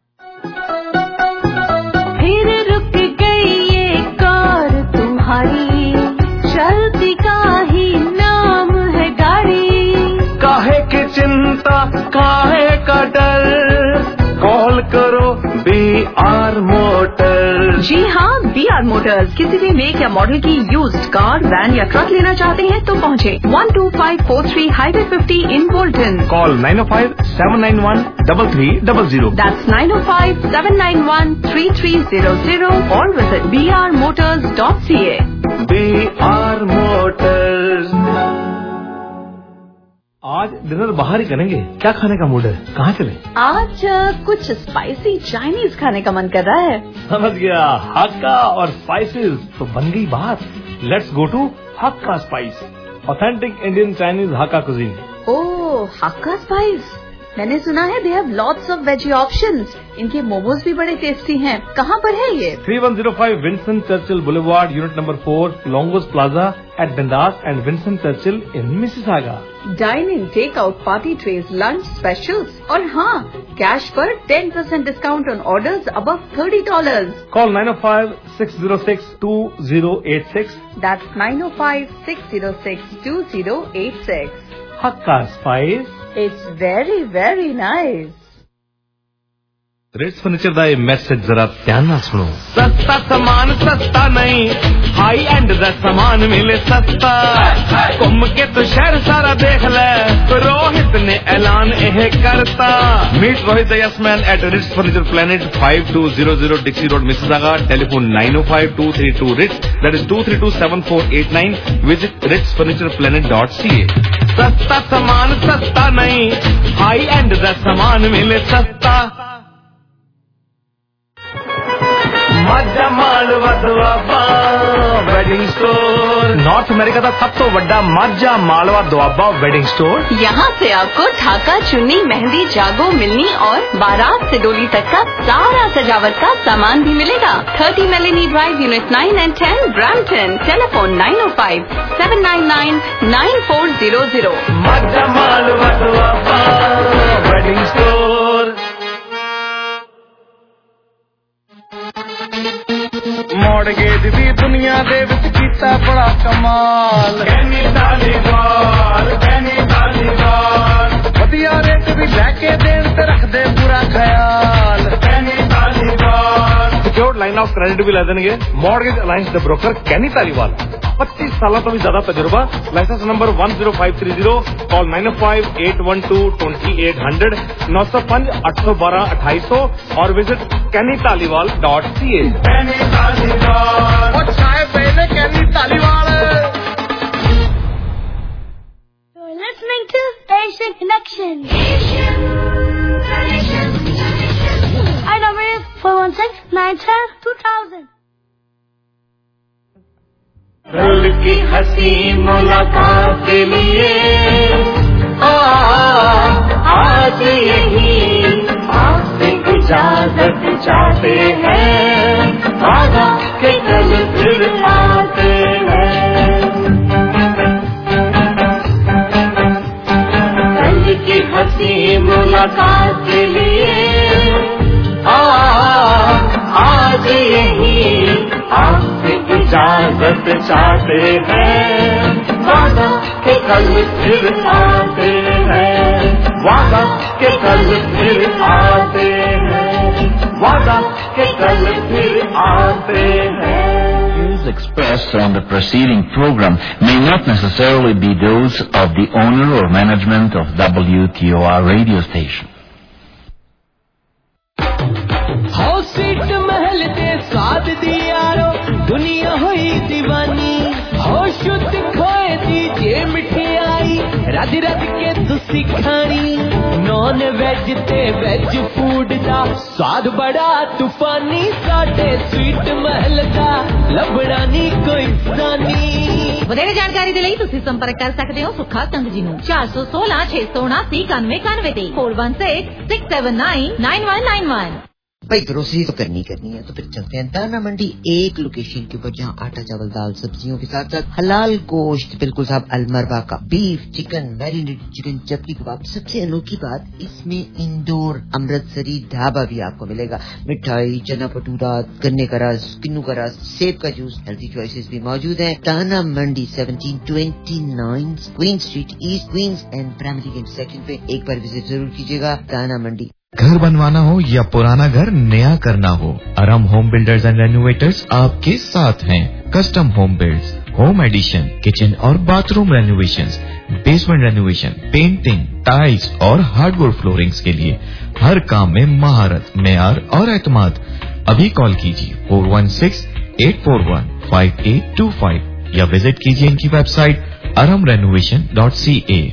फिर रुक गई ये car तुम्हारी, चलती का ही नाम है गाड़ी। काहे की चिंता, काहे का डर, कॉल करो बी आर मोटर्स। जी हाँ, बी आर मोटर्स। किसी भी मेक या मॉडल की यूज्ड कार, वैन या ट्रक लेना चाहते हैं तो पहुँचे one two five four three Highway fifty in Bolton. Call nine oh five, seven nine one, three three zero zero. That's nine oh five, seven nine one, three three zero zero or visit b r motors dot c a. B R motors. आज dinner बाहर ही करेंगे, क्या खाने का mood है, कहाँ चले? आज uh, कुछ स्पाइसी चाइनीज खाने का मन कर रहा है। समझ गया, हक्का और स्पाइसेस, तो बन गई बात। Let's go to Hakka spice, authentic Indian Chinese Hakka cuisine. Oh, Hakka spice, मैंने सुना है they have lots of veggie options. इनके मोमोज भी बड़े टेस्टी हैं। कहाँ पर है ये? Three one zero five Winston Churchill boulevard, unit number four, Longo's plaza at Dundas and Winston Churchill in Mississauga. Dine in, take out, party trays, lunch specials और हाँ, कैश पर ten percent discount on orders above thirty dollars. Call nine O five six zero six two zero eight six. That's nine O five six zero six two zero eight six. Hakka spice, it's very very nice. Ritz furniture का ये message जरा ध्यान ना सुनो। सस्ता सामान सस्ता नहीं, हाई एंड दा सामान मिले सस्ता। घूम के तो शहर सारा देख ले, रोहित ने ऐलान यह करता। Meet Rohit Yesman at Ritz furniture planet, five two zero zero Dixie road Mississauga. Telephone nine O five two three two Ritz, that is two three two seven four eight nine. Visit Ritz furniture planet dot C A. सस्ता सामान सस्ता नहीं, high and दा सामान मिले सस्ता। Majha Malwa Doaba wedding store, North America का सब तो बड़ा माझा मालवा दुआबा वेडिंग स्टोर। यहाँ से आपको ढाका, चुन्नी, मेहंदी, जागो, मिलनी और बारात से डोली तक का सारा सजावट का सामान भी मिलेगा। Thirty Melanie drive, unit nine and ten, Brampton. Telephone nine O five seven nine nine nine four zero zero. Majha Malwa Doaba wedding store. Mortgage भी दुनिया दे विच कीता बड़ा कमाल। कैनी तालीवाल, कैनी तालीवाल, वधिया रेट भी लैके देन ते रख दे पूरा ख्याल। कैनी Taliwal, secured line of credit भी लै देंगे। मॉडगेज अलायंस द ब्रोकर कैनी तालीवाल, पच्चीस साल तो भी ज्यादा तजुर्बा। Licence number one zero five three zero. Call nine ओ five eight one two twenty eight hundred, नौ सौ पांच आठ सौ बारह अठाई सौ और visit Kenny Taliwal dot C A. कैनी तालीवाल, और चाय पहले कैनी Taliwal. You're listening to Station Connection. Our number is four one six nine one zero two thousand. कल की हसी मुलाकात के लिए आ, आज यही आपसे इजाजत चाहते हैं। वादा के कल फिर आते हैं। कल की हसी मुलाकात के लिए आ, आज यही आपसे इजाजत चाहते हैं। वादा के कल फिर आते हैं। वादा के कल फिर आते हैं। वादा के कल फिर आते हैं। Views expressed on the preceding program may not necessarily be those of the owner or management of W T O R radio station. हो सीट महल दे स्वाद दियारो, दुनिया हुई दीवानी। हो शुद्ध खोए दी जे मिठाई, रज रज के तुसी खानी। नॉन वेज ते वेज फूड दा स्वाद बड़ा तूफानी। साडे स्वीट महल दा लबड़ा नी कोई सानी। ਵਧੇਰੇ ਜਾਣਕਾਰੀ ਦੇ ਲਈ ਤੁਸੀਂ ਸੰਪਰਕ ਕਰ ਸਕਦੇ ਹੋ ਸੁੱਖਾ ਕੰਗ ਜੀ ਨੂੰ ਚਾਰ ਸੌ ਸੋਲਾਂ ਛੇ ਸੌ ਉਨਾਸੀ ਇਕਾਨਵੇਂ ਇਕਾਨਵੇਂ ਤੇ four one six six seven nine nine one nine one. भाई ग्रोसरी तो करनी करनी है, तो फिर चलते हैं दाना मंडी, एक लोकेशन के ऊपर जहाँ आटा चावल दाल सब्जियों के साथ साथ हलाल गोश्त बिल्कुल साहब अलमरबा का beef, chicken, marinated chicken, chapli kebab. सबसे अनोखी बात इसमें इंदौर अमृतसरी ढाबा भी आपको मिलेगा। मिठाई, चना भटूरा, गन्ने का रस, किन्नू का रस, सेब का जूस, हेल्थी चॉइसेस भी मौजूद है। Dana Mandi seventeen twenty nine Queen street east, Queens and primary game section पे एक बार विजिट जरूर कीजिएगा। दाना मंडी। घर बनवाना हो या पुराना घर नया करना हो, Aram home builders and renovators आपके साथ हैं। Custom home builds, home addition, kitchen और bathroom renovations, basement renovation, painting, tiles और हार्डवुड फ्लोरिंग्स के लिए हर काम में महारत, मेयार और एतमाद। अभी कॉल कीजिए four one six eight four one five eight two five या विजिट कीजिए इनकी website Aram renovation dot C A.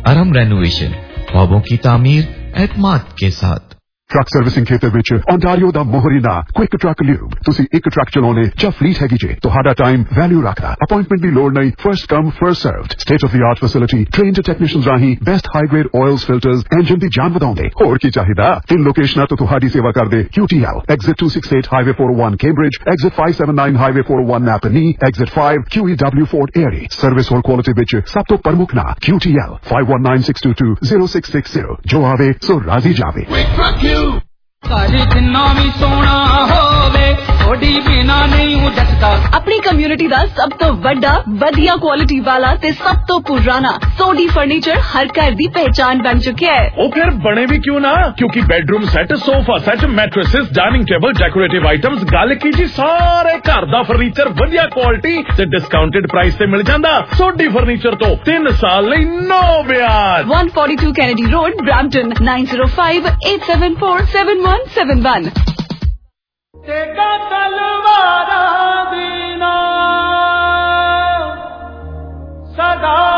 Aram renovation, ख्वाबों की तामीर एतमाद के साथ। ट्रक सर्विसिंग खेतर विच ओंटारियो दा मोहरीना क्विक ट्रक ल्यूब। तुसी एक ट्रक चलाने ਜਾਂ ਫਲੀਟ ਹੈਗੀ ਜੇ ਤੁਹਾਡਾ ਟਾਈਮ ਵੈਲਿਊ ਰੱਖਦਾ। ਅਪਾਇੰਟਮੈਂਟ ਦੀ ਲੋੜ ਨਹੀਂ, first come first served. State of the art facility, trained technicians ਰਾਹੀਂ best high grade oils filters, engine ਦੀ ਜਾਨ ਵਧਾਉਂਦੇ। ਹੋਰ ਕੀ ਚਾਹੀਦਾ? ਤਿੰਨ ਲੋਕੇਸ਼ਨਾਂ ਤੋਂ ਤੁਹਾਡੀ ਸੇਵਾ ਕਰਦੇ। Q T L exit two sixty-eight highway four oh one Cambridge, exit five seventy-nine highway four oh one Napanee, exit five Q E W Fort Erie। Service ਹੋਰ ਕੁਆਲਿਟੀ ਵਿੱਚ ਸਭ ਤੋਂ ਪ੍ਰਮੁੱਖ ਨਾਂ Q T L five one nine six two two zero six six zero। ਜੋ ਆਵੇ ਸੋ ਰਾਜ਼ੀ ਜਾਵੇ। ਘਰ ਜਿੰਨਾ ਵੀ ਸੋਹਣਾ ਹੋਵੇ ਥੋੜੀ ਬਿਨਾ ਨਹੀਂ ਜੱਟਦਾ। अपनी कम्युनिटी ਦਾ ਸਭ ਤੋਂ ਵੱਡਾ ਵਧੀਆ ਕੁਆਲਿਟੀ ਵਾਲਾ ਤੇ ਸਭ ਤੋਂ ਪੁਰਾਣਾ ਸੋਡੀ ਫਰਨੀਚਰ ਹਰ ਘਰ ਦੀ ਪਹਿਚਾਨ ਬਣ ਚੁੱਕਿਆ ਹੈ। ਉਹ ਫਿਰ ਬਣੇ ਵੀ ਕਿਉਂ ਨਾ, ਕਿਉਂਕਿ bedroom set, sofa set, mattresses, dining table, decorative items, ਗੱਲ ਕੀ ਜੀ ਸਾਰੇ ਘਰ ਦਾ ਫਰਨੀਚਰ ਵਧੀਆ ਕੁਆਲਿਟੀ ਤੇ ਡਿਸਕਾਊਂਟਡ ਪ੍ਰਾਈਸ ਤੇ ਮਿਲ ਜਾਂਦਾ। ਸੋਡੀ ਫਰਨੀਚਰ ਤੋਂ ਤਿੰਨ ਸਾਲ ਲਈ ਨੋ ਵਿਆਜ। one forty-two Kennedy Road, Brampton, nine zero five eight seven four seven one seven one। ਤੇਗਾ ਤਲਵਾਰਾਂ ਦੀ ਨਾ ਸਦਾ